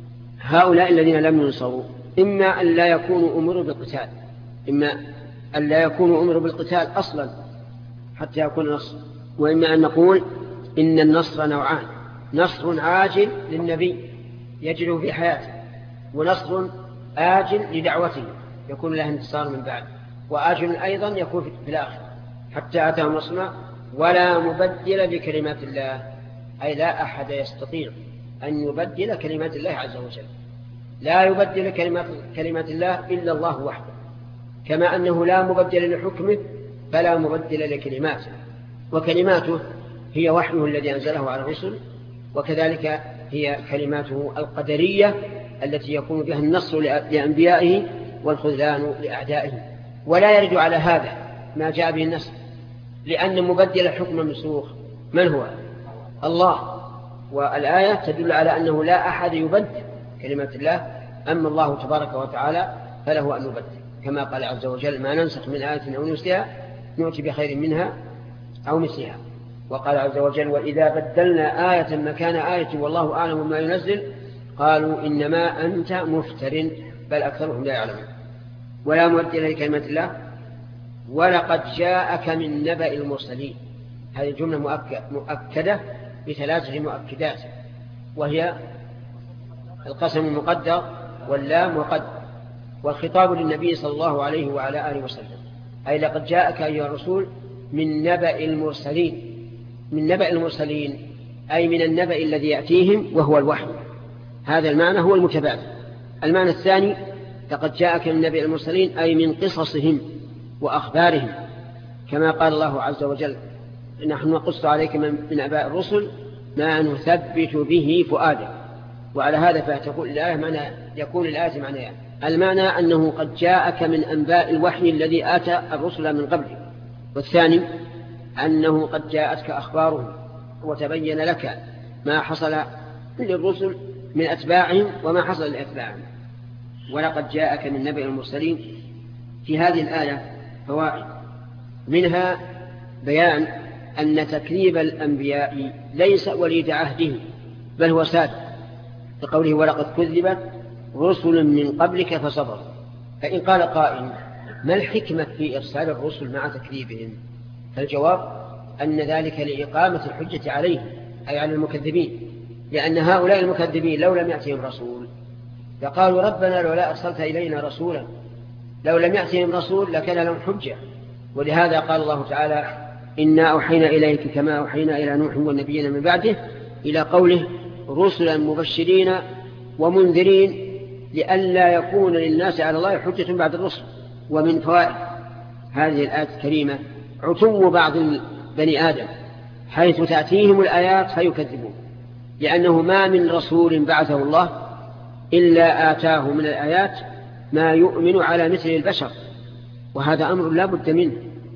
هؤلاء الذين لم ينصروا إما أن لا يكونوا أمروا بالقتال، إما أن لا يكونوا أمروا بالقتال أصلا حتى يكون نصر، وإما أن نقول إن النصر نوعان: نصر عاجل للنبي يجري في حياته، ونصر آجل لدعوته يكون له انتصار من بعد، وآجل أيضا يكون في الآخر. حتى أتاهم نصرنا ولا مبدل لكلمات الله، أي لا أحد يستطيع أن يبدل كلمات الله عز وجل. لا يبدل كلمات, كلمات الله إلا الله وحده، كما أنه لا مبدل لحكمه فلا مبدل لكلماته، وكلماته هي وحيه الذي أنزله على الرسل، وكذلك هي كلماته القدرية التي يكون بها النصر لأنبيائه والخذلان لأعدائه. ولا يرد على هذا ما جاء به النصر، لأن مبدل الحكم المنسوخ من هو؟ الله. والآية تدل على أنه لا أحد يبدل كلمات الله، أما الله تبارك وتعالى فله أن يبدل، كما قال عز وجل: ما ننسخ من آية أو ننسها نؤتي بخير منها أو مثلها. وقال عز وجل: وإذا بدلنا آية مكان آية والله أعلم ما ينزل قالوا إنما أنت مفتر بل أكثرهم لا يعلمون. ولا مبدل لكلمات الله. ولقد جاءك من نبأ المرسلين. هذه الجملة مؤكدة بثلاثة مؤكدات، وهي القسم مقدر واللام مقدر، والخطاب للنبي صلى الله عليه وعلى آله وسلم، أي لقد جاءك أيها الرسول من نبأ المرسلين. من نبأ المرسلين أي من النبأ الذي يأتيهم وهو الوحي، هذا المعنى هو المتبادل. المعنى الثاني لقد جاءك من نبأ المرسلين أي من قصصهم وأخبارهم، كما قال الله عز وجل نحن نقص عليك من نبأ الرسل ما نثبت به فؤادك. وعلى هذا فتقول الآية معنى يكون الآية معنى يعني. المعنى أنه قد جاءك من أنباء الوحي الذي آتى الرسل من قبل. والثاني أنه قد جاءتك أخبارهم وتبين لك ما حصل للرسل من أتباعهم وما حصل لأتباعهم. ولقد جاءك من نبأ المرسلين في هذه الآية فوائد، منها بيان أن تكذيب الأنبياء ليس وليد عهده بل هو ساد، بقوله ولقد كذبت رسل من قبلك فصبروا. فإن قال قائل ما الحكمة في إرسال الرسل مع تكذيبهم؟ فالجواب أن ذلك لإقامة الحجة عليهم أي على المكذبين، لأن هؤلاء المكذبين لو لم يأتهم رسول فقالوا ربنا لولا أرسلت إلينا رسولا، لو لم يأتهم رسول لكان لهم حجة. ولهذا قال الله تعالى إنا أوحينا إليك كما أوحينا إلى نوح والنبيين من بعده إلى قوله رسلا مبشرين ومنذرين لئلا يكون للناس على الله حجة بعد الرسل. ومن فوائد هذه الآية الكريمة عتو بعض بني آدم حيث تأتيهم الآيات فيكذبون، لأنه ما من رسول بعثه الله إلا آتاه من الآيات ما يؤمن على مثل البشر، وهذا أمر لا بد منه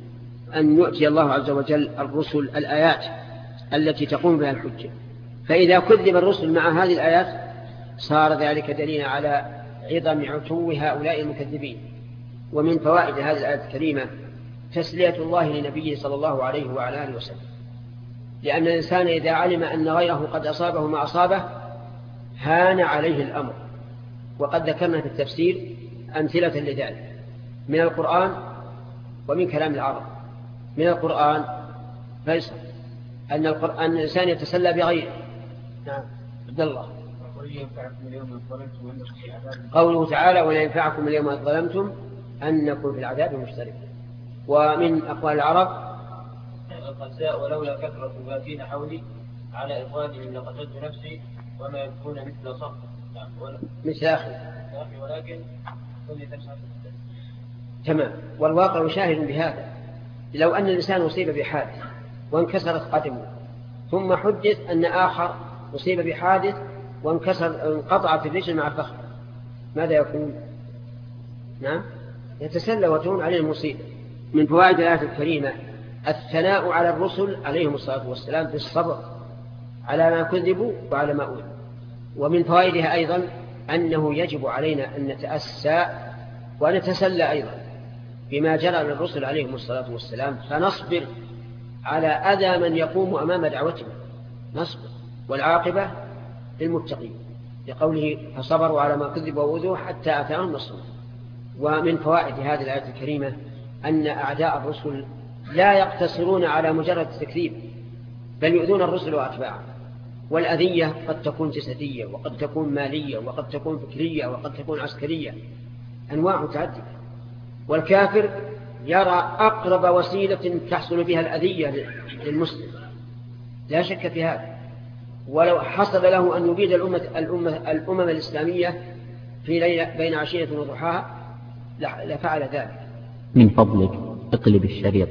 أن يؤتي الله عز وجل الرسل الآيات التي تقوم بها الحجة. فإذا كذب الرسل مع هذه الآيات صار ذلك دليلا على عظم عتو هؤلاء المكذبين. ومن فوائد هذه الآية الكريمة تسلية الله لنبيه صلى الله عليه وعلى آله وسلم، لأن الإنسان إذا علم أن غيره قد أصابه ما أصابه هان عليه الأمر. وقد ذكرنا في التفسير أمثلة لذلك من القرآن ومن كلام العرب. من القرآن فيصل أن القرآن الإنسان يتسلى بغيره. نعم عبد الله. قوله تعالى ولا ينفعكم اليوم إذ ظلمتم أنكم في العذاب مشتركون. ومن أقوال العرب قد جاء ولولا كثرة باتين حولي على إخوانهم لقتلت نفسي وما يكون مثل صخر مثل أخي ولكن كل تسعة. تمام. والواقع شاهد بهذا. لو أن الإنسان أصيب بحادث وانكسرت قدمه ثم حدث أن آخر أصيب بحادث وانكسر انقطعت الرجل مع الفخذ ماذا يكون؟ نعم يتسلى وتهون عليه المصيبة. من فوائد الآية الكريمة الثناء على الرسل عليهم الصلاة والسلام بالصبر على ما كذبوا وعلى ما أولوا. ومن فوائدها أيضا أنه يجب علينا أن نتأسى ونتسلى أيضا بما جرى للرسل عليهم الصلاة والسلام، فنصبر على أذى من يقوم أمام دعوتهم نصبر، والعاقبة للمتقين لقوله فصبروا على ما كذبوا وأوذوا حتى أتاهم نصرنا. ومن فوائد هذه الآية الكريمة أن أعداء الرسل لا يقتصرون على مجرد التكذيب بل يؤذون الرسل وأتباعهم. والأذية قد تكون جسدية وقد تكون مالية وقد تكون فكرية وقد تكون عسكرية، أنواع متعددة. والكافر يرى أقرب وسيلة تحصل بها الأذية للمسلم لا شك في هذا، ولو حصل له أن يبيد الأمة, الأمة, الأمم الإسلامية في ليلة بين عشية وضحاها لفعل ذلك. من فضلك اقلب الشريط.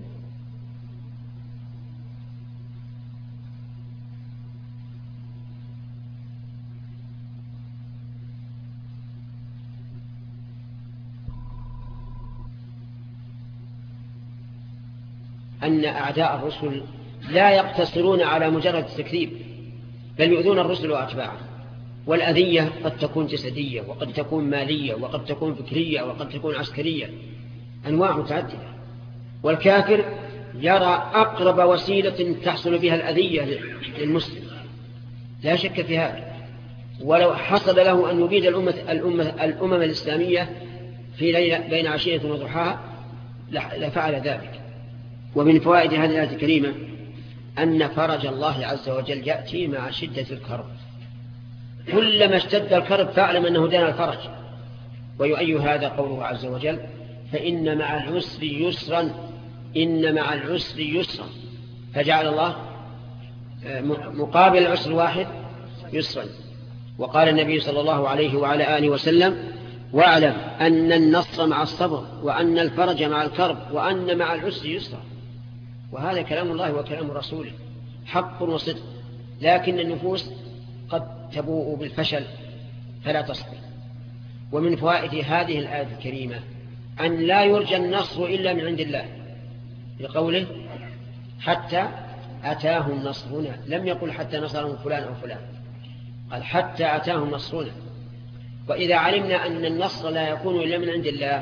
أن أعداء الرسل لا يقتصرون على مجرد التكذيب بل يؤذون الرسل وأتباعهم. والأذية قد تكون جسدية وقد تكون مالية وقد تكون فكرية وقد تكون عسكرية، أنواع متعددة. والكافر يرى أقرب وسيلة تحصل بها الأذية للمسلم لا شك في هذا، ولو حصل له أن يبيد الأمة, الأمة, الأمم الإسلامية في ليلة بين عشية وضحاها لفعل ذلك. ومن فوائد هذه الآية الكريمة أن فرج الله عز وجل يأتي مع شدة الكرب، كلما اشتد الكرب فاعلم أنه دنا الفرج. ويؤيد هذا قوله عز وجل فإن مع العسر يسرا إن مع العسر يسرا، فجعل الله مقابل العسر واحد يسرا. وقال النبي صلى الله عليه وعلى آله وسلم واعلم أن النصر مع الصبر وأن الفرج مع الكرب وأن مع العسر يسرا. وهذا كلام الله وكلام رسوله حق وصدق، لكن النفوس قد تبوء بالفشل فلا تصبر. ومن فوائد هذه الآية الكريمة أن لا يرجى النصر إلا من عند الله، لقوله حتى أتاهم نصرنا، لم يقل حتى نصرهم فلان أو فلان، قال حتى أتاهم نصرنا. وإذا علمنا أن النصر لا يكون إلا من عند الله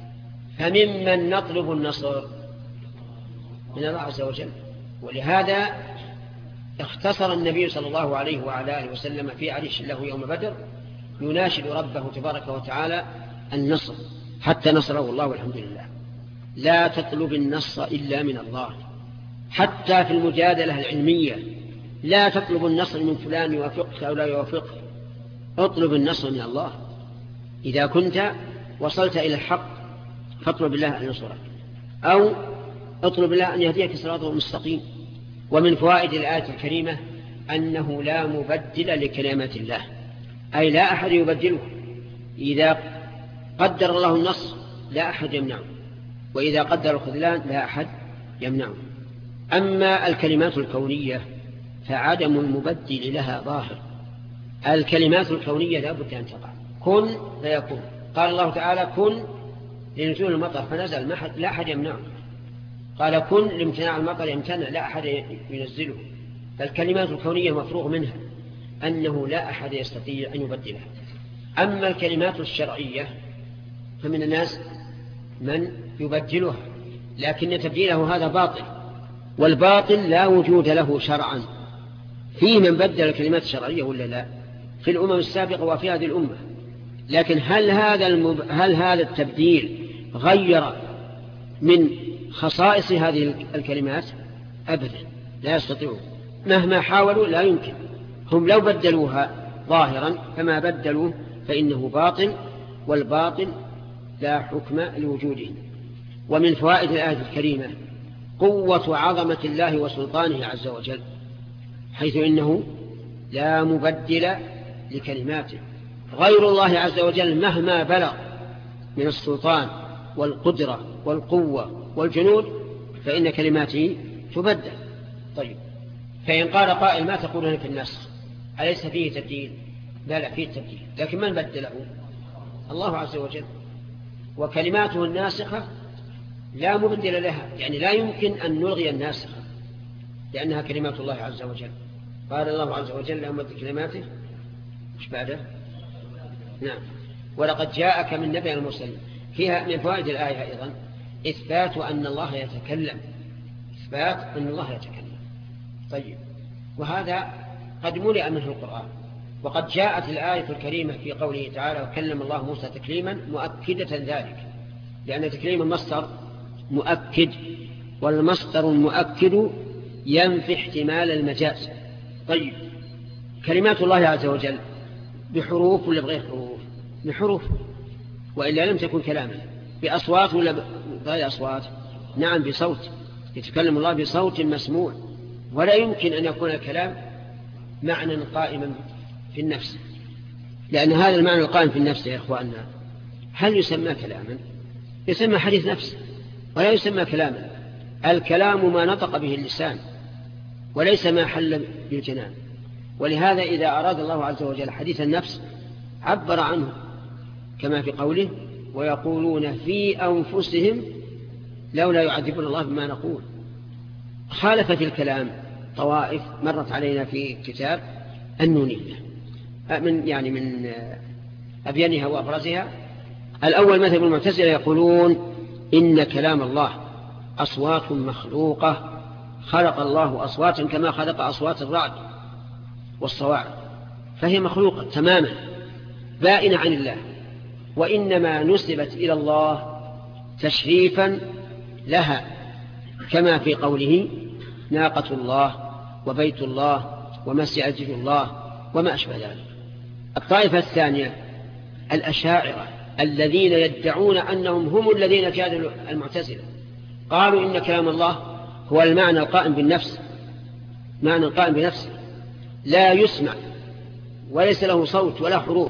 فممن نطلب النصر؟ من الله عز وجل. ولهذا اختصر النبي صلى الله عليه وعلى آله وسلم في عريش له يوم بدر يناشد ربه تبارك وتعالى النصر حتى نصره الله والحمد لله. لا تطلب النصر إلا من الله، حتى في المجادلة العلمية لا تطلب النصر من فلان يوافقك أو لا يوافقك، اطلب النصر من الله. إذا كنت وصلت إلى الحق فاطلب الله أن ينصرك، أو اطلب الله أن يهديك صراطه المستقيم. ومن فوائد الآية الكريمة أنه لا مبدل لكلمات الله، أي لا أحد يبدله. إذا قدر الله النصر لا أحد يمنعه، وإذا قدر الخذلان لا أحد يمنعه. أما الكلمات الكونية فعدم المبدل لها ظاهر. الكلمات الكونية لا بد أن تقع، كن فيكون. قال الله تعالى كن لنزول المطر فنزل، لا أحد يمنعه. قال كن لامتناع المطر يمتنع، لا أحد ينزله. فالكلمات الكونية مفروغ منها أنه لا أحد يستطيع أن يبدلها. أما الكلمات الشرعية فمن الناس من يبدلها، لكن تبديله هذا باطل، والباطل لا وجود له شرعا. في من بدل الكلمات الشرعية ولا لا؟ في الأمم السابقة وفي هذه الأمة. لكن هل هذا المب... هل هذا التبديل غير من خصائص هذه الكلمات؟ أبدا، لا يستطيعون، مهما حاولوا لا يمكن. هم لو بدلوها ظاهرا فما بدلوا فإنه باطل، والباطل لا حكم لوجوده. ومن فوائد الآية الكريمة قوة عظمة الله وسلطانه عز وجل، حيث إنه لا مبدل لكلماته. غير الله عز وجل مهما بلغ من السلطان والقدرة والقوة والجنود فإن كلماته تبدل. طيب، فإن قال قائل ما تقولون في النسخ أليس فيه تبديل؟ لا، فيه تبديل، لكن من بدله؟ الله عز وجل. وكلماته الناسخة لا مبدل لها، يعني لا يمكن أن نلغي الناسخة لأنها كلمات الله عز وجل. قال الله عز وجل لهم مد كلماته مش بعده؟ نعم. ولقد جاءك من نبأ المرسلين. فيها من فوائد الآية أيضا إثبات أن الله يتكلم، إثبات أن الله يتكلم. طيب، وهذا قد ملئ منه القرآن. وقد جاءت الآية الكريمة في قوله تعالى وكلم الله موسى تكليما مؤكدة ذلك، لأن تكليم المصدر مؤكد، والمصدر المؤكد ينفي احتمال المجاز. طيب، كلمات الله عز وجل بحروف ولا بغير حروف؟ بحروف، وإلا لم تكن كلاما. بأصوات ولا بغير أصوات؟ نعم، بصوت. يتكلم الله بصوت مسموع، ولا يمكن أن يكون الكلام معنى قائما في النفس، لأن هذا المعنى القائم في النفس يا إخواننا هل يسمى كلاما؟ يسمى حديث نفس ولا يسمى كلاما. الكلام ما نطق به اللسان وليس ما حل بالجنان. ولهذا إذا أراد الله عز وجل حديث النفس عبر عنه كما في قوله ويقولون في أنفسهم لولا يعذبون الله بما نقول. خالفت الكلام طوائف مرت علينا في كتاب النونية من يعني من أبينها وأبرزها. الأول مذهب المعتزلة يقولون إن كلام الله أصوات مخلوقة، خلق الله أصواتا كما خلق أصوات الرعد والصواعق، فهي مخلوقة تماما بائنة عن الله، وإنما نسبت إلى الله تشريفا لها، كما في قوله ناقة الله وبيت الله ومسجد الله وما أشبه ذلك. الطائفة الثانية الأشاعرة الذين يدعون أنهم هم الذين جادلوا المعتزلة، قالوا إن كلام الله هو المعنى القائم بالنفس، معنى القائم بنفسه لا يسمع وليس له صوت ولا حروف،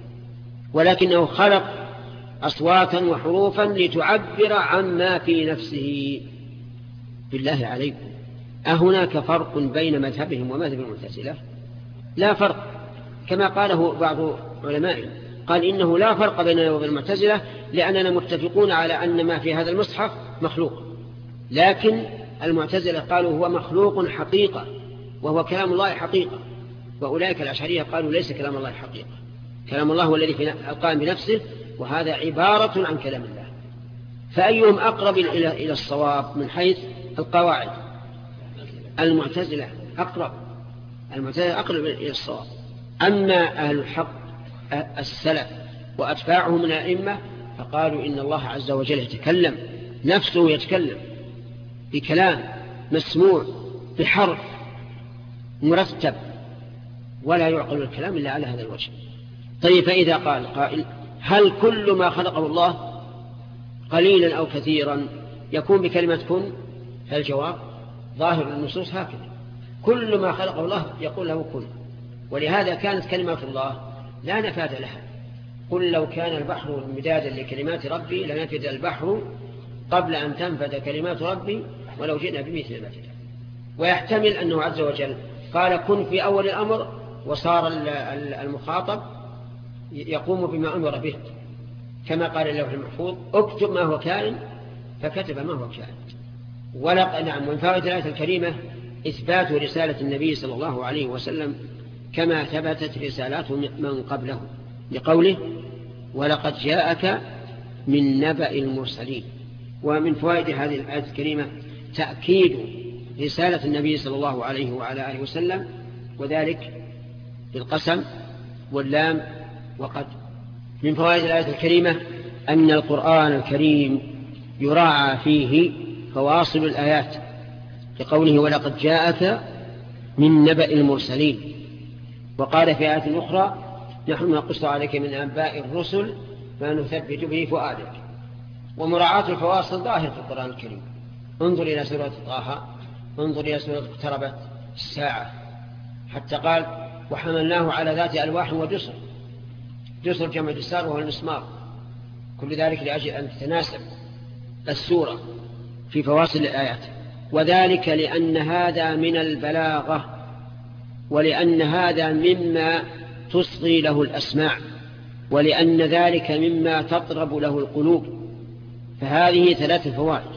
ولكنه خلق أصواتا وحروفا لتعبر عما في نفسه. بالله عليكم، أهناك فرق بين مذهبهم ومذهب المعتزلة؟ لا فرق، كما قاله بعض علمائهم، قال إنه لا فرق بيننا وبين المعتزلة، لأننا متفقون على أن ما في هذا المصحف مخلوق، لكن المعتزلة قالوا هو مخلوق حقيقة وهو كلام الله حقيقة، وأولئك الأشعرية قالوا ليس كلام الله حقيقة، كلام الله هو الذي في القائم بنفسه، وهذا عبارة عن كلام الله. فأيهم أقرب إلى الصواب من حيث القواعد؟ المعتزلة أقرب، المعتزلة أقرب إلى الصواب. أما أهل الحق السلف وأتباعهم من الأئمة فقالوا إن الله عز وجل يتكلم، نفسه يتكلم بكلام مسموع بحرف مرتب، ولا يعقل الكلام إلا على هذا الوجه. طيب، فإذا قال قائل هل كل ما خلقه الله قليلا أو كثيرا يكون بكلمة كن؟ فالجواب ظاهر النصوص هكذا، كل ما خلقه الله يقول له كن، ولهذا كانت كلمات الله لا نفاد لها. قل لو كان البحر مدادا لكلمات ربي لنفد البحر قبل أن تنفد كلمات ربي ولو جئنا بمثل المثل. ويحتمل أنه عز وجل قال كن في أول الأمر، وصار المخاطب يقوم بما أمر به، كما قال اللوح المحفوظ اكتب ما هو كائن فكتب ما هو كائن. ولقد نعم. من فوائد الآية الكريمة إثبات رسالة النبي صلى الله عليه وسلم كما ثبتت رسالات من قبله، لقوله ولقد جاءك من نبأ المرسلين. ومن فوائد هذه الآية الكريمة تأكيد رسالة النبي صلى الله عليه وعلى آله وسلم، وذلك بالقسم واللام وقد. من فوائد الآية الكريمة أن القرآن الكريم يراعى فيه فواصل الآيات، لقوله ولقد جاءك من نبأ المرسلين. وقال في آية أخرى نحن نقص عليك من أنباء الرسل ما نثبت به فؤادك. ومراعاة الفواصل ظاهر في القرآن الكريم. انظر إلى سورة طه، انظر إلى سورة اقتربت الساعة، حتى قال وحملناه على ذات ألواح ودسر، دسر جمع دسار وهو المسمار، كل ذلك لأجل أن تتناسب السورة في فواصل الآيات. وذلك لأن هذا من البلاغة، ولأن هذا مما تصغي له الأسماع، ولأن ذلك مما تطرب له القلوب. فهذه ثلاث فوائد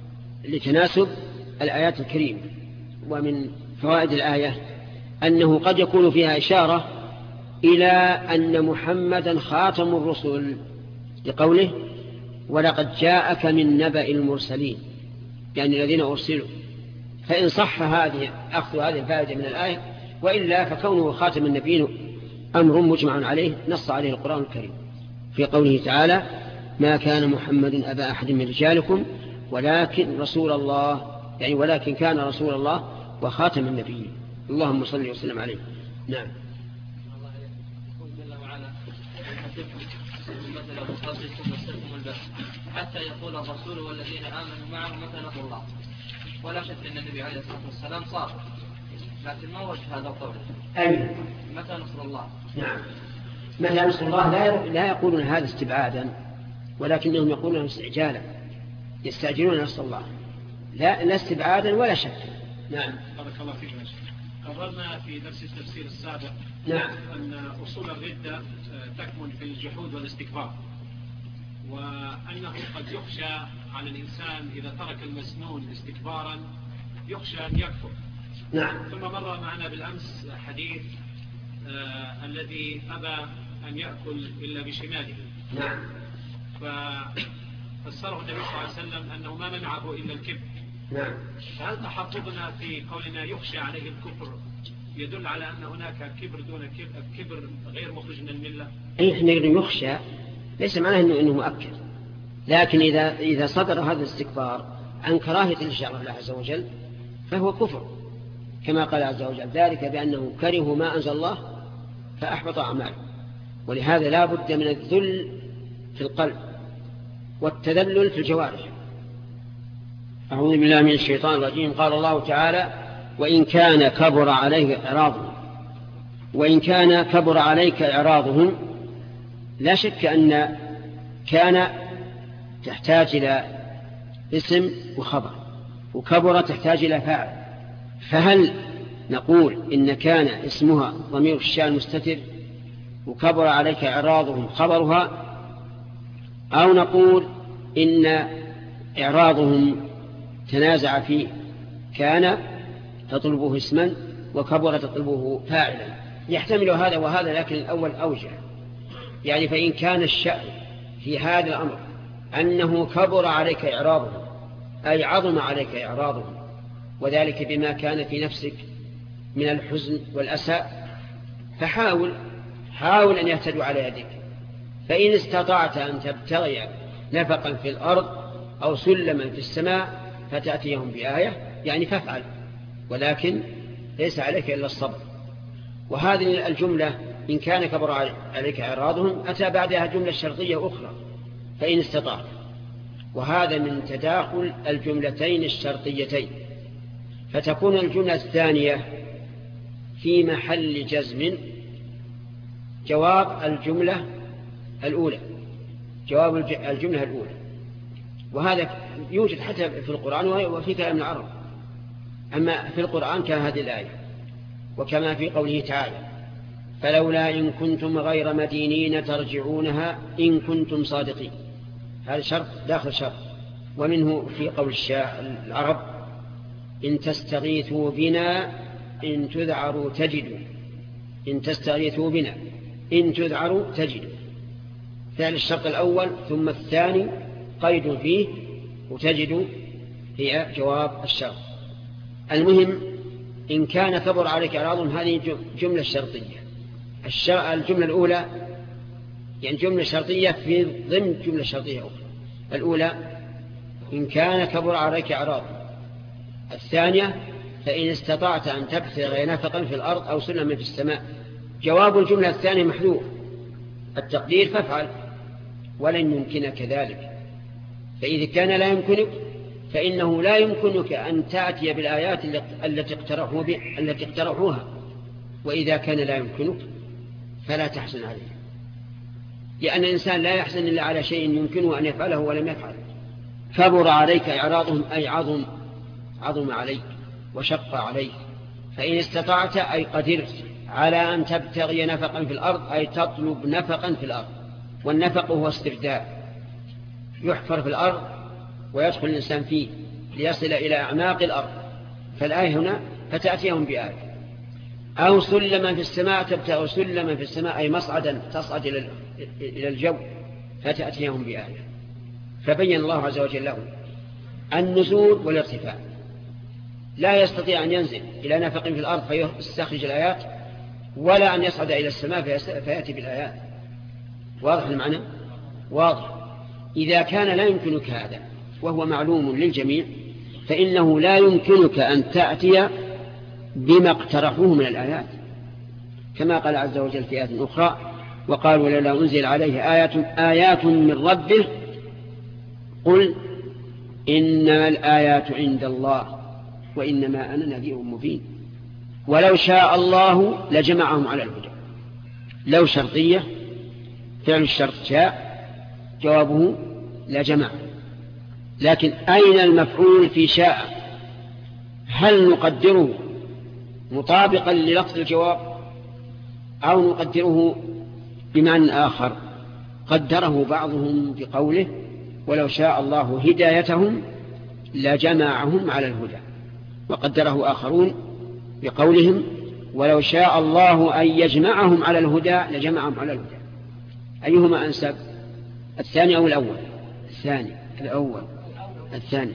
لتناسب الآيات الكريمة. ومن فوائد الآية أنه قد يكون فيها إشارة إلى أن محمدا خاتم الرسل، لقوله ولقد جاءك من نبأ المرسلين، يعني الذين أرسلوا. فإن صح هذه أخذ هذه الفائدة من الآية، وإلا فكونه خاتم النبيين أمر مجمع عليه، نص عليه القرآن الكريم في قوله تعالى ما كان محمد أبا أحد من رجالكم ولكن رسول الله، يعني ولكن كان رسول الله وخاتم النبيين. اللهم صل وسلم عليه. نعم. حتى يقول الرسول والذين آمنوا معه متى نصر الله. ولا شك أن النبي عليه الصلاة والسلام صار، لكن ما وجه هذا القول؟ أي متى نصر الله؟ نعم، متى نصر الله لا لا يقولون هذا استبعادا، ولكنهم يقولون استعجالا، يستعجلون نصر الله، لا لا استبعادا ولا شك. نعم. بارك الله فيك يا شيخ. قررنا في درس التفسير السابق نعم أن أصول الردة تكمن في الجحود والاستكبار، وأنه قد يخشى على الإنسان إذا ترك المسنون استكبارا يخشى أن يكفر. نعم. ثم مر معنا بالأمس حديث آه الذي أبى أن يأكل إلا بشماله. نعم. ففسره النبي صلى الله عليه وسلم أنه ما منعه إلا الكبر. نعم. فهل تحفظنا في قولنا يخشى عليه الكفر يدل على أن هناك كبر دون كبر, كبر غير مخرج من الملة؟ أي إحنا يخشى ليس معناه إنه, إنه مؤكد، لكن إذا, إذا صدر هذا الاستكبار عن كراهية الشرع الله عز وجل فهو كفر، كما قال عز وجل ذلك بأنه كرهوا ما أنزل الله فأحبط أعماله. ولهذا لا بد من الذل في القلب والتذلل في الجوارح. أعوذ بالله من الشيطان الرجيم. قال الله تعالى: وإن كان كبر عليك إعراضهم وإن كان كبر عليك إعراضهم. لا شك أن كان تحتاج إلى اسم وخبر، وكبر تحتاج إلى فاعل. فهل نقول إن كان اسمها ضمير الشأن مستتر وكبر عليك إعراضهم خبرها، أو نقول إن إعراضهم تنازع فيه كان تطلبه اسما وكبر تطلبه فاعلا؟ يحتمل هذا وهذا، لكن الأول أوجه. يعني فإن كان الشأن في هذا الأمر أنه كبر عليك إعراضهم أي عظم عليك إعراضهم، وذلك بما كان في نفسك من الحزن والأسى، فحاول حاول أن يهتدوا على يدك. فإن استطعت أن تبتغي نفقا في الأرض أو سلما في السماء فتأتيهم بآية، يعني فافعل، ولكن ليس عليك إلا الصبر. وهذه الجملة إن كان كبر عليك إعراضهم أتى بعدها جملة شرطية أخرى: فإن استطعت. وهذا من تداخل الجملتين الشرطيتين، فتكون الجملة الثانية في محل جزم جواب الجملة الأولى، جواب الجملة الأولى. وهذا يوجد حتى في القرآن وفي كلام العرب. أما في القرآن كان هذه الآية، وكما في قوله تعالى: فلولا إن كنتم غير مدينين ترجعونها إن كنتم صادقين. هذا شرط داخل شرط. ومنه في قول العرب: إن تستغيثوا بنا إن تذعروا تجدوا. إن تستغيثوا بنا إن تذعروا تجدوا. فعل الشرط الأول ثم الثاني قيد فيه، وتجدوا هي جواب الشرط. المهم إن كان كبر عليك إعراضهم، هذه جملة شرطية. الجملة الأولى يعني جملة شرطية في ضمن جملة شرطية أخرى. الأولى إن كان كبر عليك إعراضهم. الثانية فإن استطعت أن تبتغي نفقا في الأرض أو سلما في السماء. جواب الجملة الثانية محذوف، التقدير فافعل، ولن يمكنك ذلك. فإذا كان لا يمكنك فإنه لا يمكنك أن تأتي بالآيات التي اقترحوا التي اقترحوها. وإذا كان لا يمكنك فلا تحزن عليه، لأن الإنسان لا يحزن إلا على شيء يمكنه أن يفعله ولم يفعل. كبر عليك إعراضهم أي عظم عظم عليك وشق عليك. فإن استطعت أي قدرت على أن تبتغي نفقا في الأرض أي تطلب نفقا في الأرض. والنفق هو استرداء، يحفر في الأرض ويدخل الإنسان فيه ليصل إلى أعماق الأرض. فالآية هنا فتأتيهم بآية. أو سلما في السماء، تبتغي سلما في السماء أي مصعدا تصعد إلى الجو فتأتيهم بآية. فبين الله عز وجل له النزول والارتفاع. لا يستطيع أن ينزل إلى نفق في الأرض فيستخرج الآيات، ولا أن يصعد إلى السماء فيأتي بالآيات. واضح المعنى؟ واضح. إذا كان لا يمكنك هذا وهو معلوم للجميع فإنه لا يمكنك أن تأتي بما اقترحوه من الآيات، كما قال عز وجل في آية أخرى: وقالوا لولا أنزل عليه آيات آيات من ربه قل إنما الآيات عند الله وإنما أنا نذير مبين. ولو شاء الله لجمعهم على الهدى. لو شرطية، فعل الشرط شاء، جوابه لجمع. لكن أين المفعول في شاء؟ هل نقدره مطابقا للفظ الجواب أو نقدره بمعنى آخر؟ قدره بعضهم بقوله: ولو شاء الله هدايتهم لجمعهم على الهدى. وقدره آخرون بقولهم: ولو شاء الله أن يجمعهم على الهدى لجمعهم على الهدى. أيهما أنسب؟ الثاني أو الأول؟ الثاني. الأول الثاني.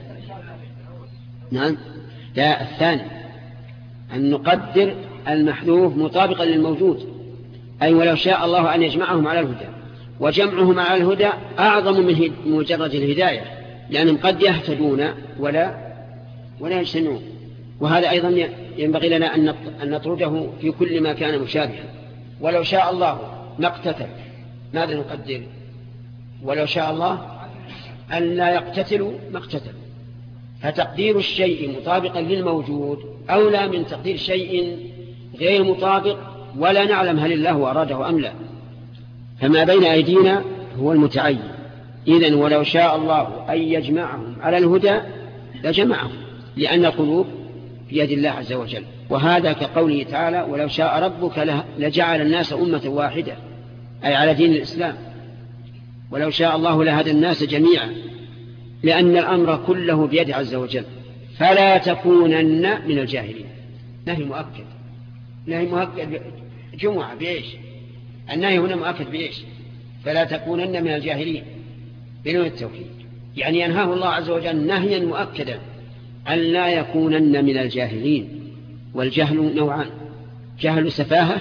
نعم، لا، الثاني. أن نقدر المحذوف مطابقا للموجود، أي ولو شاء الله أن يجمعهم على الهدى. وجمعهم على الهدى أعظم من مجرد الهداية، لأنهم قد يهتدون ولا ولا يجتمعون. وهذا أيضا ينبغي لنا أن نطرده في كل ما كان مشابها. ولو شاء الله ما اقتتل، ماذا نقدر؟ ولو شاء الله أن لا يقتتلوا ما اقتتلوا. فتقدير الشيء مطابقا للموجود أولى من تقدير شيء غير مطابق ولا نعلم هل الله أراده أم لا. فما بين أيدينا هو المتعين. إذن ولو شاء الله أن يجمعهم على الهدى لجمعهم، لأن القلوب بيد الله عز وجل. وهذا كقوله تعالى ولو شاء ربك لجعل الناس أمة واحدة، أي على دين الإسلام. ولو شاء الله لهدى الناس جميعا، لأن الأمر كله بيد عز وجل. فلا تكونن من الجاهلين. نهي مؤكد، نهي مؤكد جمعة بإيش؟ النهي هنا مؤكد بإيش؟ فلا تكونن من الجاهلين بنوع التوحيد، يعني ينهاه الله عز وجل نهيا مؤكدا أن لا يكونن من الجاهلين. والجهل نوعان: جهل سفاهة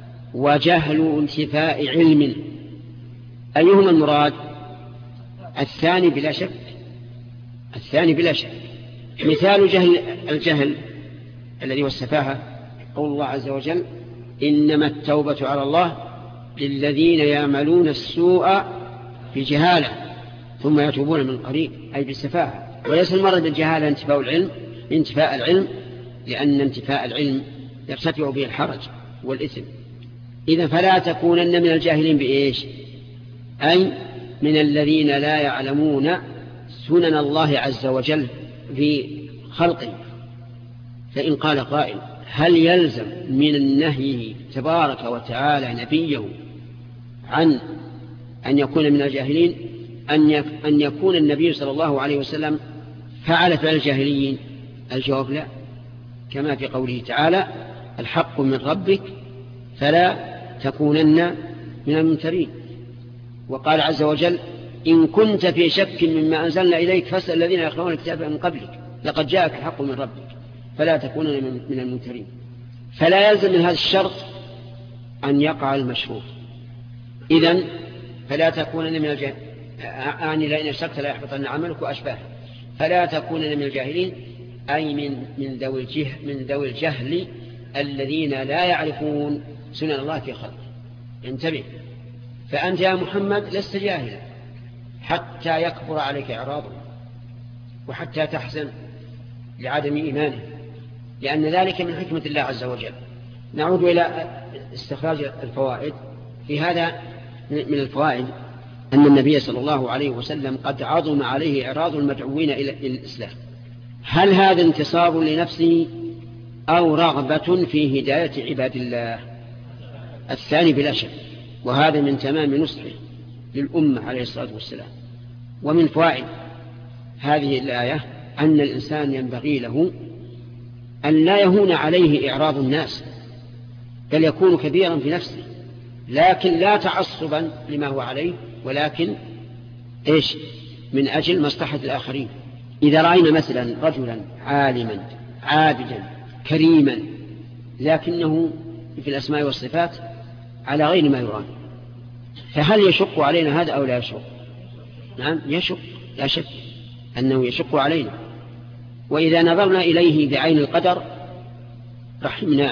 وجهل انتفاء علم. أيهما المراد؟ الثاني بلا شك، الثاني بلا شك. مثال جهل الجهل الذي هو السفاهة قول الله عز وجل إنما التوبة على الله للذين يعملون السوء بجهالة ثم يتوبون من قريب، أي بالسفاهة. وليس المرض بالجهالة انتفاء العلم، انتفاء العلم، لأن انتفاء العلم يرتفع به الحرج والإثم. إذا فلا تكونن من الجاهلين بإيش؟ أي من الذين لا يعلمون سنن الله عز وجل في خلقه. فإن قال قائل هل يلزم من النهي تبارك وتعالى نبيه عن أن يكون من الجاهلين أن يكون النبي صلى الله عليه وسلم فعل فعل الجاهليين؟ الجواب لا، كما في قوله تعالى الحق من ربك فلا تكونن من الممترين. وقال عز وجل إن كنت في شك مما أنزلنا إليك فاسأل الذين يقرؤون الكتاب من قبلك لقد جاءك الحق من ربك فلا تكونن من الممترين. فلا يلزم من هذا الشرط أن يقع المشروط. إذن فلا تكونن من الجاهلين، أعني لأن الشرط لا يحبطن عملك وأشباه. فلا تكونن من الجاهلين أي من من ذوي الجهل من ذوي الجهل الذين لا يعرفون سنن الله في خلقه. انتبه، فأنت يا محمد لست جاهلا حتى يكبر عليك إعراضه وحتى تحزن لعدم إيمانه، لأن ذلك من حكمة الله عز وجل. نعود إلى استخراج الفوائد. في هذا من الفوائد أن النبي صلى الله عليه وسلم قد عظم عليه إعراض المدعوين إلى الإسلام. هل هذا انتصاب لنفسه أو رغبة في هداية عباد الله؟ الثاني بلا شك، وهذا من تمام نصحه للأمة عليه الصلاة والسلام. ومن فوائد هذه الآية أن الإنسان ينبغي له أن لا يهون عليه إعراض الناس، بل يكون كبيرا في نفسه، لكن لا تعصبا لما هو عليه، ولكن إيش؟ من أجل مصلحة الآخرين. إذا رأينا مثلا رجلا عالما عابدا كريما لكنه في الأسماء والصفات على غير ما يرام، فهل يشق علينا هذا أو لا يشق؟ نعم يشق، لا شك أنه يشق علينا. وإذا نظرنا إليه بعين القدر رحمناه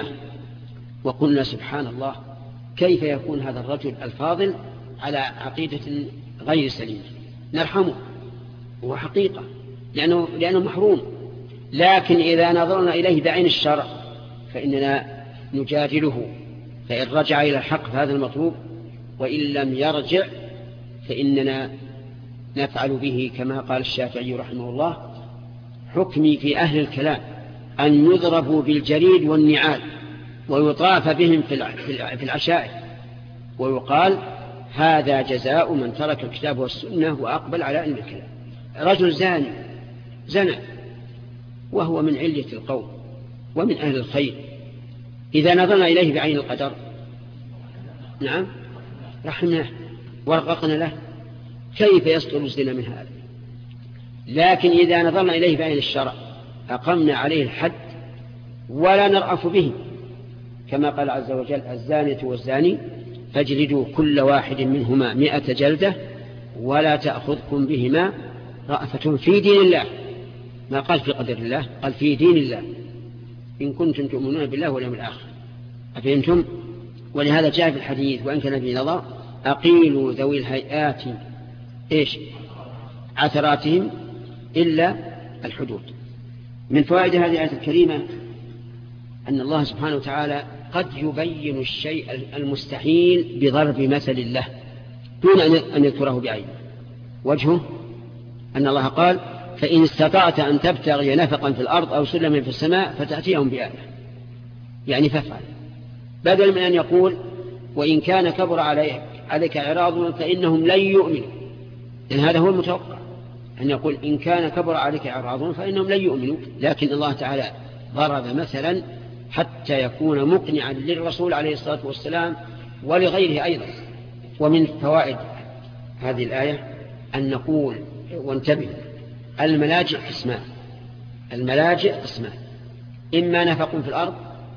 وقلنا سبحان الله كيف يكون هذا الرجل الفاضل على عقيدة غير سليمة، نرحمه، هو حقيقة لأنه, لأنه محروم. لكن إذا نظرنا إليه بعين الشرع فإننا نجادله، فإن رجع إلى الحق فهذا المطلوب، وإن لم يرجع فإننا نفعل به كما قال الشافعي رحمه الله حكمي في أهل الكلام أن يضربوا بالجريد والنعال ويطاف بهم في العشائر ويقال هذا جزاء من ترك الكتاب والسنة وأقبل على علم الكلام. رجل زاني زنى وهو من علية القوم ومن أهل الخير، إذا نظرنا إليه بعين القدر نعم رحمناه ورققنا له، كيف يصدر الزنا من هذا؟ لكن إذا نظرنا إليه بعين الشرع أقمنا عليه الحد ولا نرأف به، كما قال عز وجل الزانية والزاني فاجلدوا كل واحد منهما مئة جلدة ولا تأخذكم بهما رأفة في دين الله. ما قال في قدر الله، قال في دين الله إن كنتم تؤمنون بالله واليوم الآخر. أفهمتم؟ ولهذا جاء في الحديث وإن كان في نظر أقيلوا ذوي الهيئات إيش عثراتهم إلا الحدود. من فوائد هذه الآية الكريمة أن الله سبحانه وتعالى قد يبين الشيء المستحيل بضرب مثل له دون أن يذكره بعينه. وجهه أن الله قال فإن استطعت أن تبتغي نفقا في الأرض أو سلما في السماء فتأتيهم بآية، يعني فافعل، بدل من أن يقول وإن كان كبر عليك, عليك إعراضهم فإنهم لن يؤمنوا، لأن هذا هو المتوقع أن يقول إن كان كبر عليك إعراضهم فإنهم لن يؤمنوا. لكن الله تعالى ضرب مثلا حتى يكون مقنعا للرسول عليه الصلاة والسلام ولغيره أيضا. ومن فوائد هذه الآية أن نقول وانتبه الملاجئ قسمان، الملاجئ قسمان، إما نفق في الأرض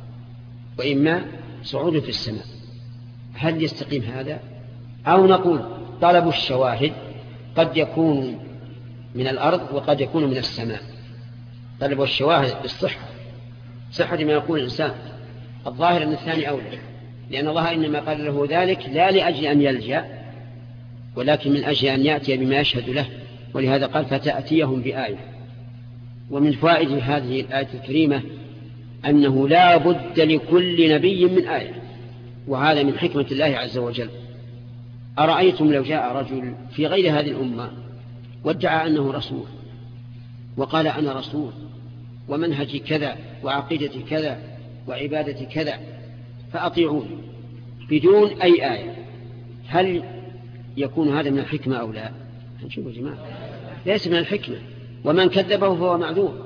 وإما صعود في السماء. هل يستقيم هذا؟ أو نقول طلب الشواهد قد يكون من الأرض وقد يكون من السماء. طلب الشواهد بالصحة، صحة ما يقول الإنسان، الظاهر أن الثاني أولى، لأن الله إنما قال له ذلك لا لأجل أن يلجأ ولكن من أجل أن يأتي بما يشهد له، ولهذا قال فتأتيهم بآية. ومن فوائد هذه الآية الكريمة أنه لا بد لكل نبي من آية، وهذا من حكمة الله عز وجل. أرأيتم لو جاء رجل في غير هذه الأمة وادعى أنه رسول وقال أنا رسول ومنهجي كذا وعقيدتي كذا وعبادتي كذا فأطيعوني بدون أي آية، هل يكون هذا من الحكمة أو لا؟ نشوف يا جماعة، ليس من الحكمة، ومن كذبه فهو معذور،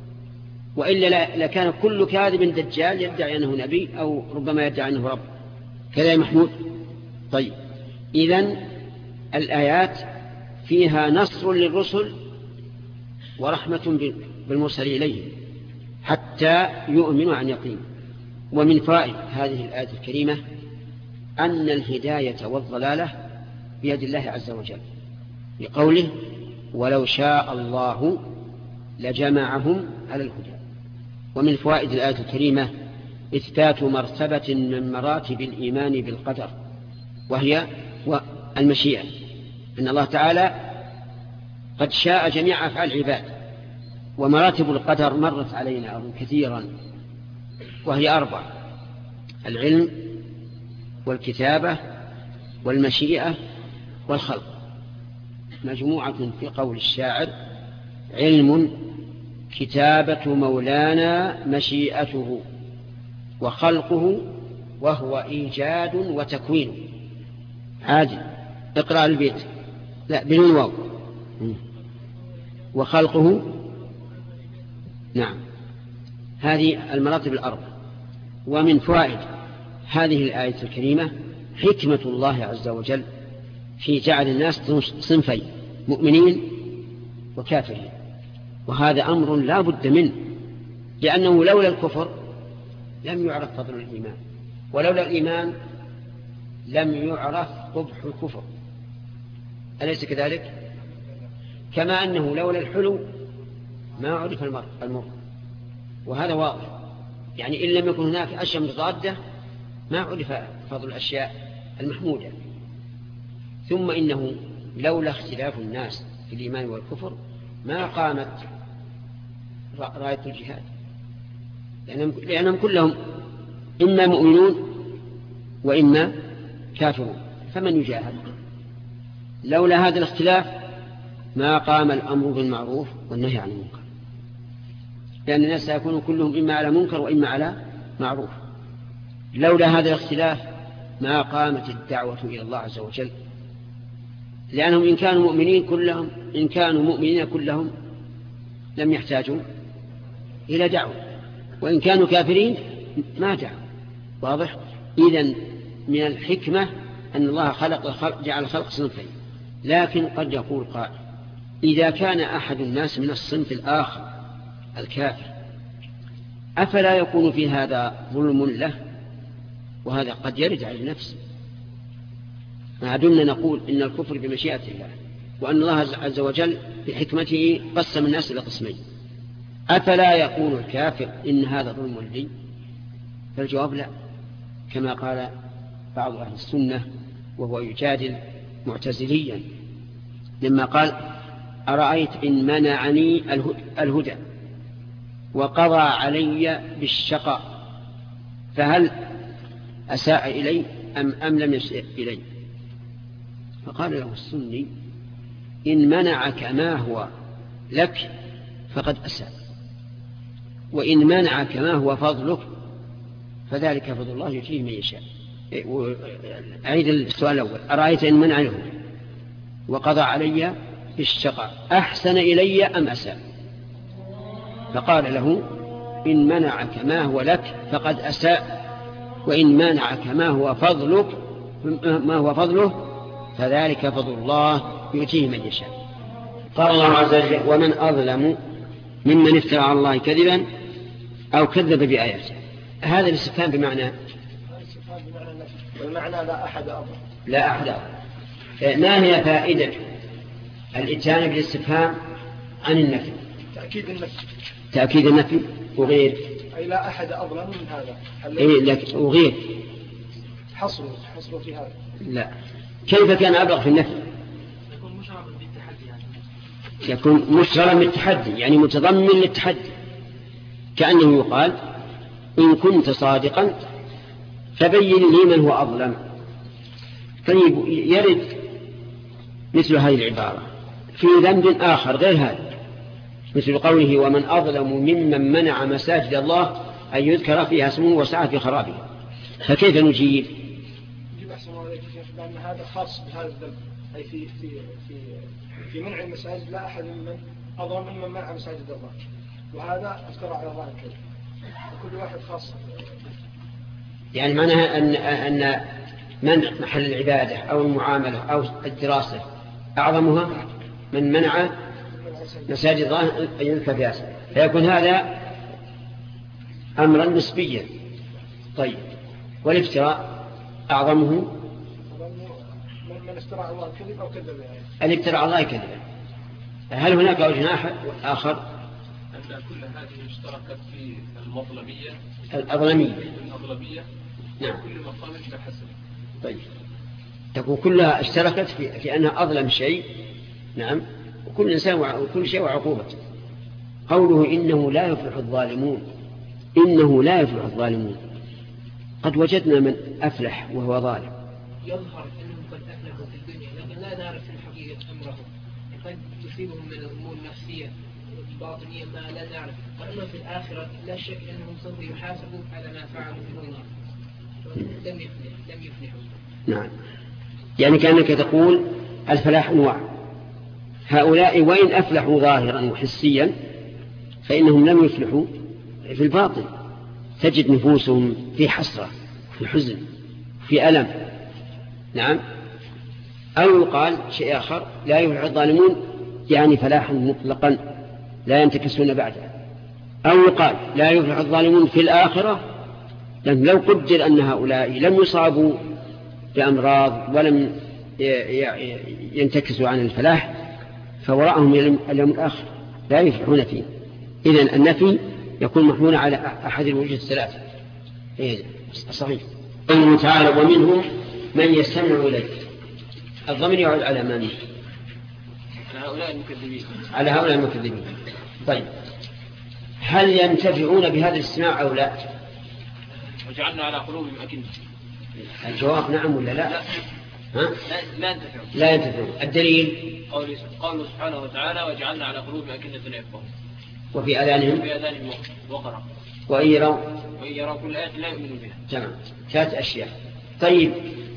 وإلا لكان كل كاذب دجال يدعي أنه نبي أو ربما يدعي أنه رب. كذا يا محمود؟ طيب، إذن الآيات فيها نصر للرسل ورحمة بالمرسل إليهم حتى يؤمنوا عن يقين. ومن فائد هذه الآية الكريمة أن الهداية والضلالة بيد الله عز وجل، بقوله ولو شاء الله لجمعهم على الهدى. ومن فوائد الآية الكريمة إثبات مرتبة من مراتب الإيمان بالقدر، وهي المشيئة، أن الله تعالى قد شاء جميع أفعال العباد. ومراتب القدر مرت علينا أظن كثيرا، وهي أربع: العلم والكتابة والمشيئة والخلق، مجموعة في قول الشاعر: علم كتابة مولانا مشيئته وخلقه وهو إيجاد وتكوين. عادي، اقرأ البيت، لا بدون واو. وخلقه، نعم، هذه المراتب الأربع. ومن فوائد هذه الآية الكريمة حكمة الله عز وجل في جعل الناس صنفين: مؤمنين وكافرين. وهذا أمر لا بد منه، لأنه لولا الكفر لم يعرف فضل الإيمان، ولولا الإيمان لم يعرف قبح الكفر، أليس كذلك؟ كما أنه لولا الحلو ما عرف المر، وهذا واضح. يعني إن لم يكن هناك أشياء متضادة ما عرف فضل الأشياء المحمودة. ثم إنه لولا اختلاف الناس في الإيمان والكفر ما قامت راية الجهاد، لأنهم كلهم إما مؤمنون وإما كافرون، فمن يجاهد؟ لولا هذا الاختلاف ما قام الأمر بالمعروف والنهي عن المنكر، لأن الناس سيكونوا كلهم إما على منكر وإما على معروف. لولا هذا الاختلاف ما قامت الدعوة إلى الله عز وجل، لأنهم إن كانوا مؤمنين كلهم إن كانوا مؤمنين كلهم لم يحتاجوا إلى دعوة، وإن كانوا كافرين ما دعوا. واضح؟ إذن من الحكمة أن الله خلق الخلق جعل الخلق صنفين. لكن قد يقول قائل: إذا كان أحد الناس من الصنف الآخر الكافر أفلا يكون في هذا ظلم له؟ وهذا قد يرد على النفس، ما دمنا نقول إن الكفر بمشيئة الله، وأن الله عز وجل بحكمته قسم الناس إلى قسمين. أفلا يقول الكافر إن هذا ظلم لي؟ فالجواب لا، كما قال بعض أهل السنة وهو يجادل معتزليا لما قال أرأيت إن منعني الهدى وقضى علي بالشقاء فهل أساء إلي أم, أم لم يساء إلي؟ فقال له السني إن منعك ما هو لك فقد أساء، وإن منعك ما هو فضلك فذلك فضل الله يؤتيه من يشاء. أعيد السؤال الأول: أرأيت إن منع الهدى وقضى علي بالشقاء أحسن إلي أم أساء؟ فقال له إن منعك ما هو لك فقد أساء، وإن منعك ما هو فضلك ما هو فضله فذلك فضل الله يؤتيه من يشاء. قال الله عز وجل: ومن أظلم ممن افترى على الله كذبا أو كذب بآياته. هذا الاستفهام بمعنى والمعنى لا أحد أظلم. لا أحد أظلم. ما هي فائدة الإتيان بالاستفهام عن النفي؟ تأكيد النفي. تأكيد النفي وغير أي لا أحد أظلم من هذا. إيه لك وغير حصر حصر في هذا. لا، كيف كان أبلغ في النفي؟ يكون مشرعا بالتحدي يعني. يكون مشرعا بالتحدي يعني متضمن للتحدي، كأنه يقال إن كنت صادقا فبين لي من هو أظلم. طيب يرد مثل هذه العبارة في ذنب آخر غير هذا، مثل قوله: ومن أظلم ممن منع مساجد الله أن يذكر فيها اسمه وسعى في خرابها. فكيف نجيب؟ نجيب أحسن عليك لأن هذا خاص بهذا الذنب، أي في في في في منع المساجد لا أحد ممن أظلم ممن منع مساجد الله، وهذا افترى على الله الكذب، وكل واحد خاص. يعني معناها أن أن منع محل العبادة أو المعاملة أو الدراسة أعظمها من منع مساجد الله أن يذكر فيها اسمه، فيكون هذا أمرا نسبيا. طيب والافتراء أعظمه من افترى على الله الكذب أو كذب يعني. الافتراء على الله كذبا. هل هناك وجه آخر؟ أن كل هذه اشتركت في المظلمية الأظلمية الأظلمية نعم. كل مقام بحسب. طيب تكون كلها اشتركت في, في أنها أظلم شيء. نعم. وكل إنسان وكل شيء وعقوبته. قوله إنه لا يفلح الظالمون، إنه لا يفلح الظالمون، قد وجدنا من أفلح وهو ظالم. يظهر أنهم قد أفلحوا في الدنيا لكن لا نعرف في الحقيقة أمرهم، قد تصيبهم من الأمور النفسية باطنية ما لا نعرف، وأما في الآخرة لا شك أنهم سوف يحاسبوا على ما فعلوا في الدنيا لم يفلحوا لم يفلحوا. نعم. يعني كأنك تقول الفلاح أنواع، هؤلاء وإن أفلحوا ظاهرا وحسيا فإنهم لم يفلحوا في الباطن، تجد نفوسهم في حسرة في حزن في ألم. نعم. أو يقال شيء آخر: لا يفلح الظالمون يعني فلاحا مطلقا لا ينتكسون بعده. أو يقال لا يفلح الظالمون في الآخرة، لأن لو قدر أن هؤلاء لم يصابوا بأمراض ولم ينتكسوا عن الفلاح فوراءهم اليوم الآخر لا يفلحون فيه. إذن النفي يكون محمولا على أحد الوجوه الثلاثة. إيه صحيح. قوله تعالى: ومنهم من يستمع إليك. الضمير يعود على من؟ على هؤلاء المكذبين. على هؤلاء المكذبين. طيب هل ينتفعون بهذا الاستماع أو لا؟ وجعلنا على قلوبهم أكنة. الجواب نعم ولا لا؟ ها؟ لا ينتفعون. لا ينتفعون. الدليل قوله سبحانه وتعالى: وجعلنا على قلوبهم أكنة يفقهون وفي آذانهم وفي آذانهم وقرا وإن يروا وإن يروا كل آية لا يؤمنون بها. تمام. ثلاث أشياء. طيب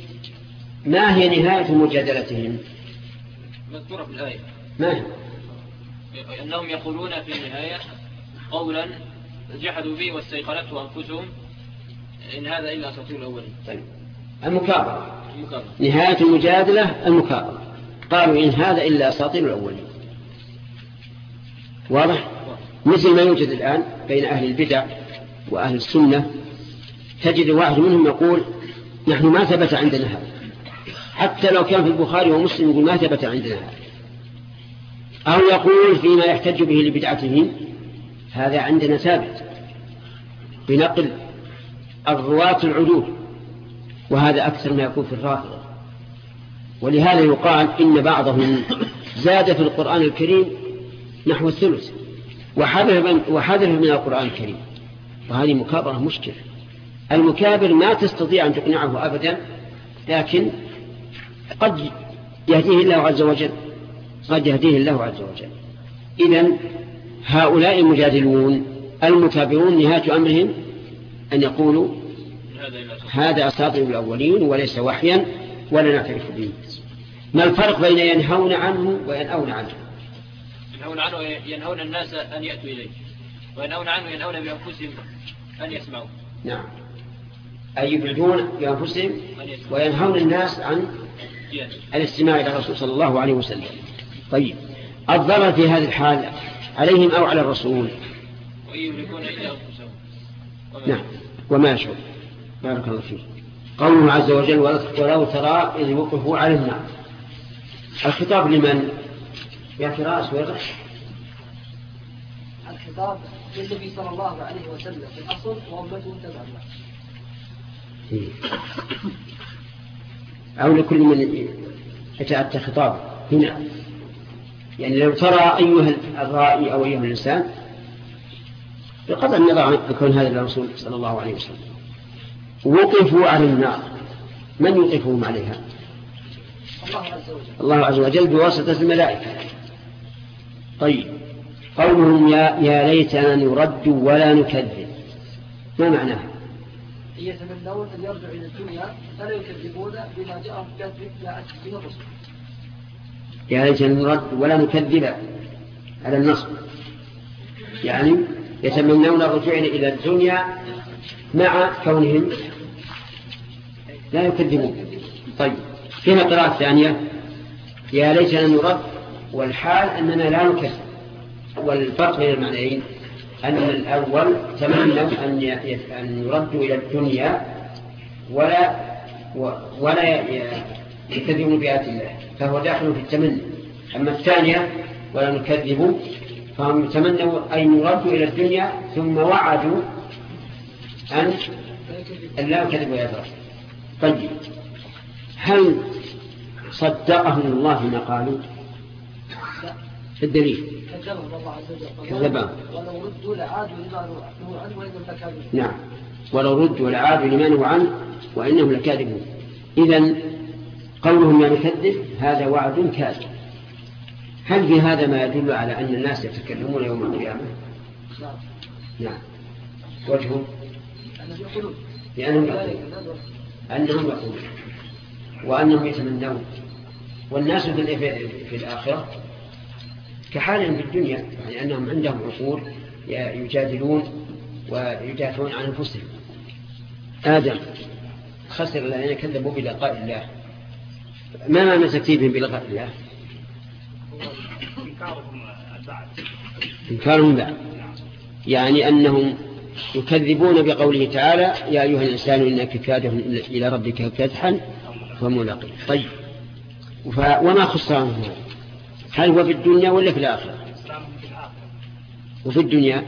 ما هي نهاية مجادلتهم؟ مذكورة في الآية. ما هي؟ أنهم يقولون في النهاية قولا جحدوا به واستيقنته أنفسهم إن هذا إلا أساطير الأولين. طيب المكابرة. المكابرة. نهاية المجادلة المكابرة. قالوا إن هذا إلا أساطير الأولين. واضح؟ مثل ما يوجد الآن بين أهل البدع وأهل السنة، تجد واحد منهم يقول نحن ما ثبت عندنا هذا، حتى لو كان في البخاري ومسلم يقول ما ثبت عندنا هذا، أو يقول فيما يحتج به لبدعتهم هذا عندنا ثابت بنقل الرواة العدول وهذا أكثر ما يكون في الرافضة. ولهذا يقال إن بعضهم زاد في القرآن الكريم نحو الثلث وحذف من القرآن الكريم، وهذه مكابرة مشكلة. المكابر ما تستطيع أن تقنعه أبدا، لكن قد يهديه الله عز وجل قد يهديه الله عز وجل. إذن هؤلاء المجادلون المكابرون نهاية أمرهم أن يقولوا هذا أساطير الأولين وليس وحيا ولا نعترف به. ما الفرق بين ينهون عنه وينأون عنه؟ ينهون عنه ينهون الناس أن يأتوا إليه، وينهون عنه ينهون بأنفسهم أن يسمعوا. نعم، أي يبعدون بأنفسهم وينهون الناس عن الاستماع إلى الرسول صلى الله عليه وسلم. طيب، الضرر في هذه الحال عليهم أو على الرسول؟ ويملكون إلى أنفسهم. نعم، وما يشعر. بارك الله فيك. قوله عز وجل ولو ترى إذ وقفوا على النار، الخطاب لمن؟ يا فراس ويغش. الخطاب للنبي صلى الله عليه وسلم في الأصل وأمته تبع له، أو لكل من يتأتى خطاب هنا. يعني لو ترى أيها الرائي أو أيها الإنسان، بقطع النظر عن يكون هذا الرسول صلى الله عليه وسلم، وقفوا على النار، من يوقفهم عليها؟ الله عز وجل الله عز وجل بواسطة الملائكة. طيب، قولهم يا, يا ليتنا نرد ولا نكذب، ما معناها؟ يتمنون أن يرجعوا إلى الدنيا فلا يكذبون بما جاءهم كذب لا أكذب من الرسل. يا ليتنا نرد ولا نكذب على النصب، يعني يتمنون الرجوع إلى الدنيا مع كونهم لا يكذبون. طيب، فيها قراءة ثانية يا ليتنا نرد، والحال أننا لا نكذب. والفرق بين المعنيين أن الأول تمنوا أن يردوا إلى الدنيا ولا ولا يكذبون بآيات الله، فهو داخل في التمني. أما الثانية ولا نكذبوا، فهم تمنوا أن يردوا إلى الدنيا ثم وعدوا أن لا يكذبوا بآيات الله. طيب، هل صدقهم الله ما قالوا؟ في الدليل كذبهم ولو ردوا لعادوا لما نهوا عنه وإنهم لكاذبون. نعم، ولو ردوا لعادوا لما نهوا عنه وإنهم لكاذبون. إذن قولهم لا نكذب هذا وعد كاذب. هل في هذا ما يدل على أن الناس يتكلمون يوم القيامة؟ نعم. نعم. وجهه أنهم يقولون لأنهم يقولون أنهم يقولون وأنهم يتمنون. والناس في الآخرة كحالهم في الدنيا، يعني أنهم عندهم عقول يجادلون ويدافعون عن أنفسهم. آدم خسر الذين كذبوا بلقاء الله، ما معنى تكذيبهم بلقاء الله؟ إنكارهم بعد، يعني أنهم يكذبون بقوله تعالى يا أيها الإنسان إنك كادح إلى ربك كدحا فملاقيه. طيب، وما خسرانه هل هو في الدنيا ولا في الآخرة؟ وفي الدنيا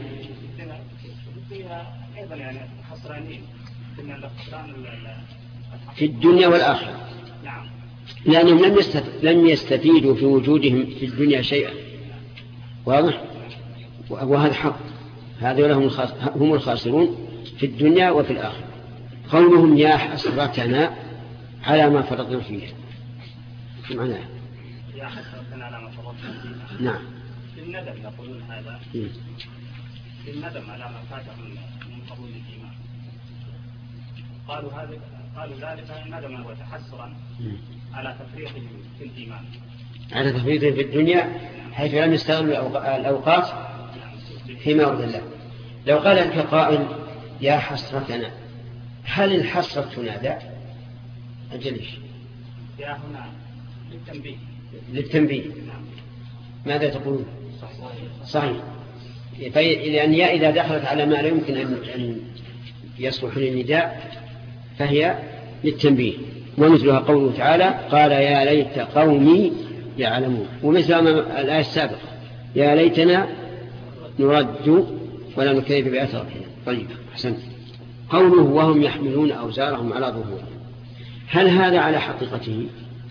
في الدنيا والآخرة، لأنهم لم لم يستفيدوا في وجودهم في الدنيا شيئا. واضح؟ وهذا حق، هذا هم الخاسرون في الدنيا وفي الآخرة. قولهم يا حسرتنا على ما فرطنا فيه، شو معناه؟ يا حسرتنا على ما فرطنا فيه. نعم، بالندم يقولون هذا، بالندم على ما فاتهم من قبول الإيمان. قالوا هذا قالوا ذلك ندما وتحسرا على تفريطهم في الإيمان، على تفريطهم في الدنيا حيث لم يستغلوا الأوقات فيما أرض الله. لو قال لك قائل يا حسرتنا، هل الحسرة تنادى؟ أجلش يا هنا للتنبيه للتنبيه ماذا تقولون؟ صحيح، لأن يا إذا دخلت على ما لا يمكن أن يصلح للنداء فهي للتنبيه. ومثلها قوله تعالى قال يا ليت قومي يعلمون، ومثل الآية السابقة يا ليتنا نرد ولا نكذب بآيات ربنا. طيب، أحسنت. قوله وهم يحملون أوزارهم على ظهورهم، هل هذا على حقيقته؟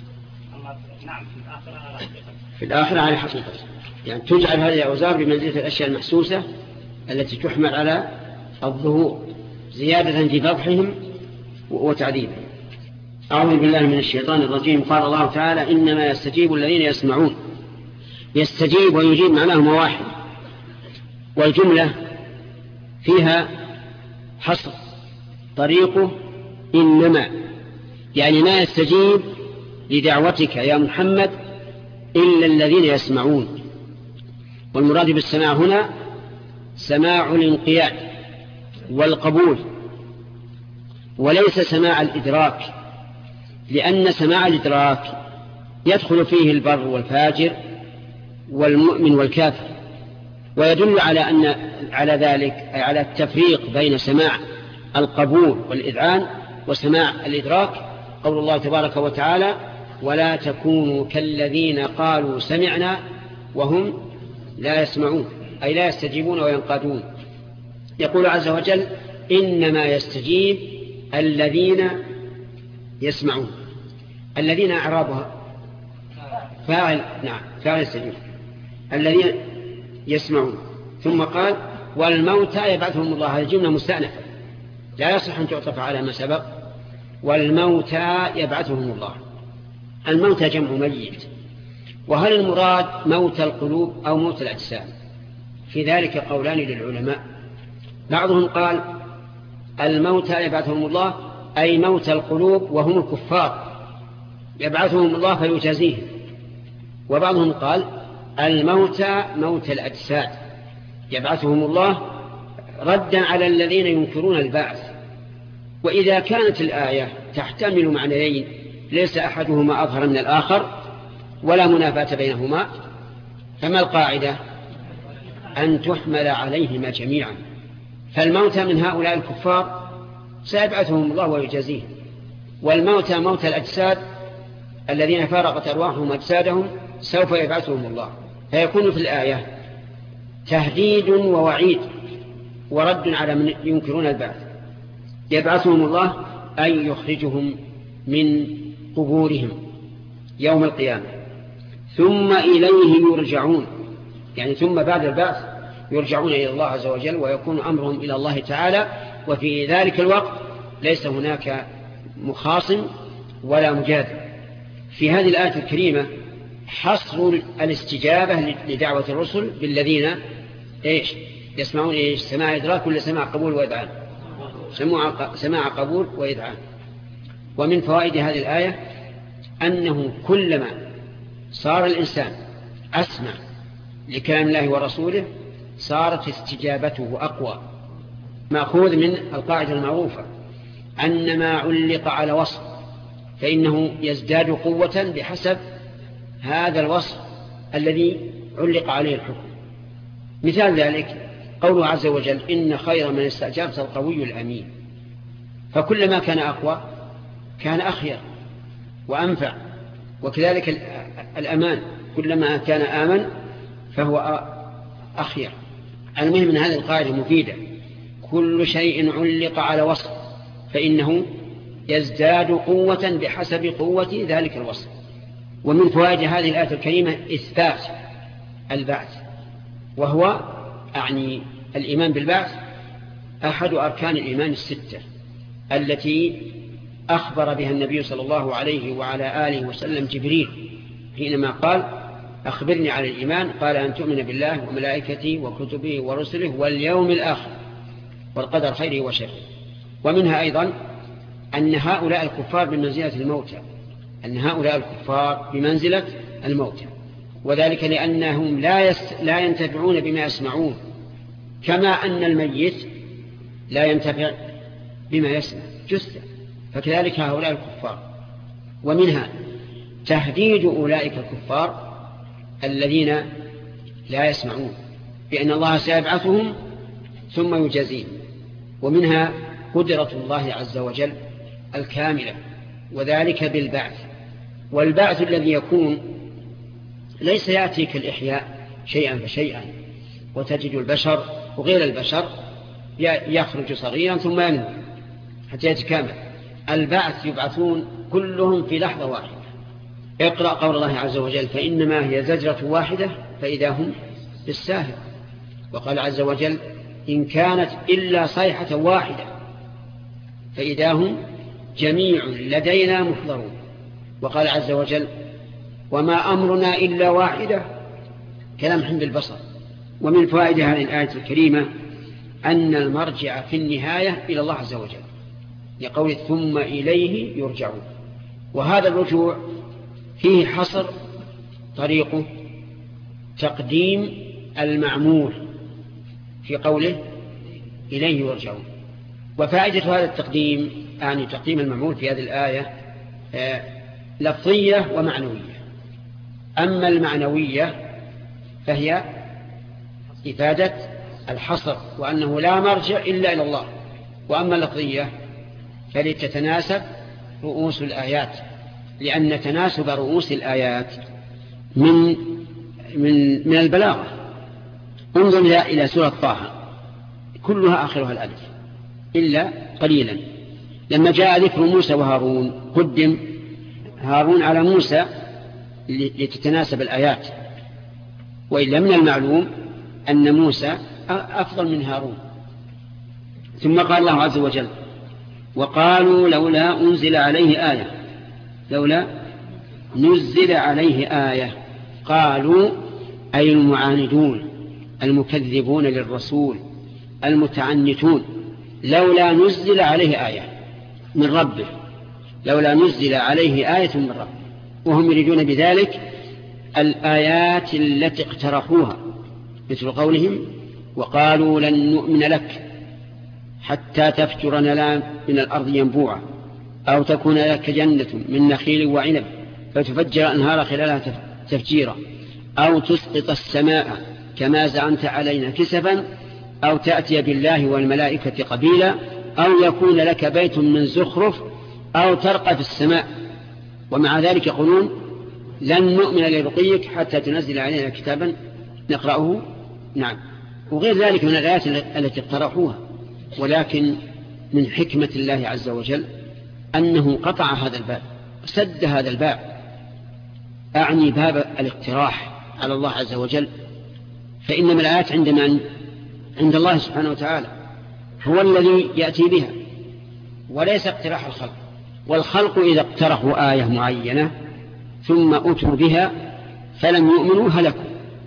نعم في الآخرة على حقيقته. في الآخرة على حقيقته، يعني تجعل هذه الأوزار بمنزلة الأشياء المحسوسة التي تحمل على الظهور زيادة في فضحهم وتعذيبهم. أعوذ بالله من الشيطان الرجيم. قال الله تعالى: إنما يستجيب الذين يسمعون. يستجيب ويجيب معناهما واحد، والجملة فيها حصر طريقه إنما، يعني ما يستجيب لدعوتك يا محمد إلا الذين يسمعون. والمراد بالسماع هنا سماع الانقياد والقبول، وليس سماع الإدراك، لأن سماع الإدراك يدخل فيه البر والفاجر والمؤمن والكافر. ويدل على أن على ذلك أي على التفريق بين سماع القبول والإذعان وسماع الإدراك قول الله تبارك وتعالى: ولا تكونوا كالذين قالوا سمعنا وهم لا يسمعون، أي لا يستجيبون وينقادون. يقول عز وجل: إنما يستجيب الذين يسمعون. الذين أعرابها فاعل، نعم فاعل يستجيب، الذين يسمعون. ثم قال: والموتى يبعثهم الله. هذه جملة مستأنفة لا يصح أن تعطف على ما سبق. والموتى يبعثهم الله. الموتى جمع ميت. وهل المراد موت القلوب أو موت الأجسام؟ في ذلك قولان للعلماء. بعضهم قال: الموتى يبعثهم الله أي موت القلوب وهم الكفار، يبعثهم الله فيجازيهم. وبعضهم قال: الموتى موت الأجساد، يبعثهم الله ردا على الذين ينكرون البعث. وإذا كانت الآية تحتمل معنيين ليس أحدهما أظهر من الآخر ولا منافاة بينهما، فما القاعدة؟ أن تحمل عليهما جميعا. فالموتى من هؤلاء الكفار سيبعثهم الله ويجازيهم، والموتى موت الأجساد الذين فارقت أرواحهم أجسادهم سوف يبعثهم الله. فيكون في الآية تهديد ووعيد ورد على من ينكرون البعث. يبعثهم الله أي يخرجهم من قبورهم يوم القيامة، ثم إليه يرجعون، يعني ثم بعد البعث يرجعون إلى الله عز وجل ويكون أمرهم إلى الله تعالى. وفي ذلك الوقت ليس هناك مخاصم ولا مجادل. في هذه الآية الكريمة حصر الاستجابة لدعوة الرسل بالذين إيش يسمعون إيش سماع إدراك ولا سماع قبول وإذعان؟ سماع قبول وإذعان. ومن فوائد هذه الآية أنه كلما صار الإنسان أسمع لكلام الله ورسوله صارت استجابته أقوى. مأخوذ من القاعدة المعروفة أن ما علق على وصف فإنه يزداد قوة بحسب هذا الوصف الذي علق عليه الحكم. مثال ذلك قوله عز وجل: إن خير من استأجرت القوي الأمين. فكلما كان أقوى كان أخير وأنفع، وكذلك الأمان كلما كان آمن فهو أخير. المهم من هذه القاعدة مفيدة: كل شيء علق على وصف فإنه يزداد قوة بحسب قوة ذلك الوصف. ومن فوائد هذه الآية الكريمة إثبات البعث، وهو أعني الإيمان بالبعث أحد أركان الإيمان الستة التي أخبر بها النبي صلى الله عليه وعلى آله وسلم جبريل حينما قال: أخبرني عن الإيمان. قال: أن تؤمن بالله وملائكته وكتبه ورسله واليوم الآخر والقدر خيره وشره. ومنها أيضا أن هؤلاء الكفار بمنزلة الموتى، أن هؤلاء الكفار بمنزلة الموتى، وذلك لأنهم لا, يس... لا ينتفعون بما يسمعون، كما أن الميت لا ينتفع بما يسمع جثة، فكذلك هؤلاء الكفار. ومنها تهديد أولئك الكفار الذين لا يسمعون بأن الله سيبعثهم ثم يجازيهم. ومنها قدرة الله عز وجل الكاملة، وذلك بالبعث. والبعث الذي يكون ليس يأتي كالإحياء شيئا فشيئا، وتجد البشر وغير البشر يخرج صغيرا ثم ينمو حتى يتكامل، البعث يبعثون كلهم في لحظة واحدة. اقرأ قول الله عز وجل فإنما هي زجرة واحدة فإذا هم بالساهر. وقال عز وجل إن كانت إلا صيحة واحدة فإذا هم جميع لدينا محضرون. وقال عز وجل وما أمرنا إلا واحدة كلام حمد البصر. ومن فوائد هذه الآية الكريمة أن المرجع في النهاية إلى الله عز وجل لقول ثم إليه يرجعون. وهذا الرجوع فيه حصر طريقه تقديم المعمول في قوله إليه يرجعون. وفائدة هذا التقديم يعني تقديم المعمول في هذه الآية لفظية ومعنوية. أما المعنوية فهي إفادة الحصر وأنه لا مرجع إلا إلى الله. وأما اللفظية فلتتناسب رؤوس الآيات لأن تناسب رؤوس الآيات من من من البلاغة. انظر إلى سورة طه كلها آخرها الألف إلا قليلا. لما جاء ذكر موسى وهارون قدم هارون على موسى لتتناسب الآيات، وإلا من المعلوم أن موسى أفضل من هارون. ثم قال الله عز وجل وقالوا لولا أنزل عليه آية لولا نزل عليه آية. قالوا أي المعاندون المكذبون للرسول المتعنتون لولا نزل عليه آية من ربه لولا نزل عليه آية من ربه. وهم يريدون بذلك الآيات التي اقترحوها مثل قولهم وقالوا لن نؤمن لك حتى تفجر لنا من الأرض ينبوعا أو تكون لك جنة من نخيل وعنب فتفجر أنهار خلالها تفجيرا أو تسقط السماء كما زعمت علينا كسفا أو تأتي بالله والملائكة قبيلا أو يكون لك بيت من زخرف أو ترقى في السماء. ومع ذلك يقولون لن نؤمن لرقيك حتى تنزل علينا كتابا نقرأه. نعم وغير ذلك من الآيات التي اقترحوها. ولكن من حكمة الله عز وجل أنه قطع هذا الباب سد هذا الباب. أعني باب الاقتراح على الله عز وجل. فإنما الآيات عند من؟ عند الله سبحانه وتعالى هو الذي يأتي بها وليس اقتراح الخلق. والخلق إذا اقترحوا آية معينة ثم أتوا بها فلم يؤمنوا هلكوا.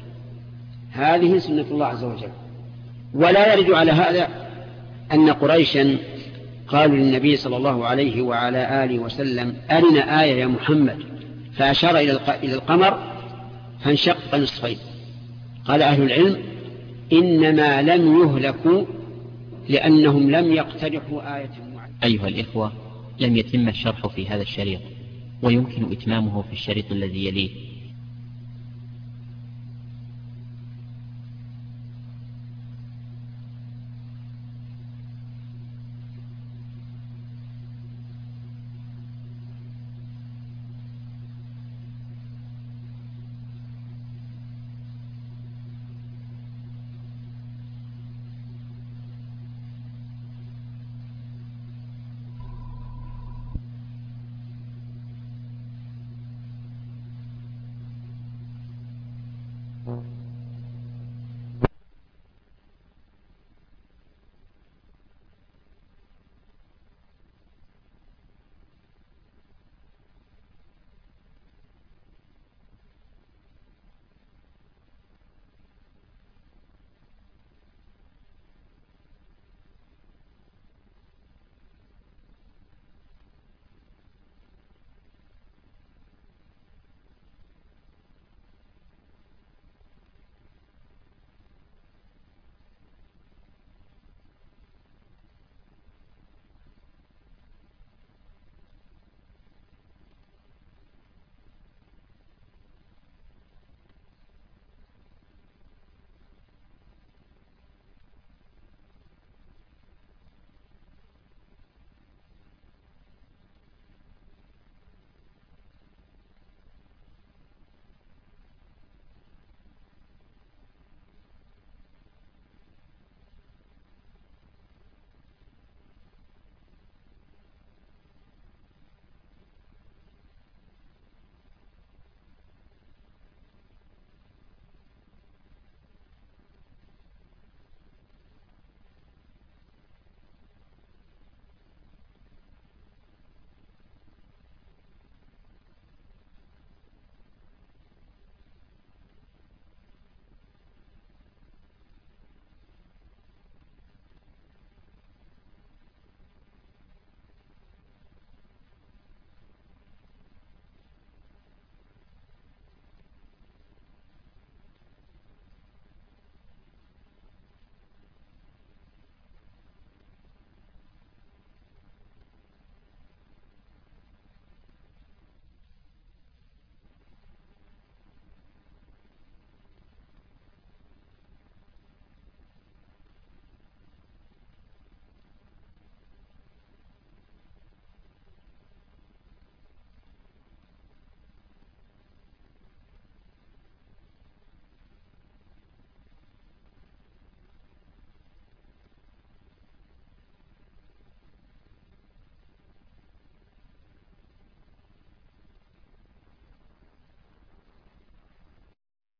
هذه سنة الله عز وجل. ولا يرد على هذا أن قريشا قالوا للنبي صلى الله عليه وعلى آله وسلم أرنا آية يا محمد فأشار إلى القمر فانشق نصفين. قال أهل العلم إنما لم يهلكوا لأنهم لم يقترحوا آية معينة. أيها الإخوة لم يتم الشرح في هذا الشريط ويمكن إتمامه في الشريط الذي يليه.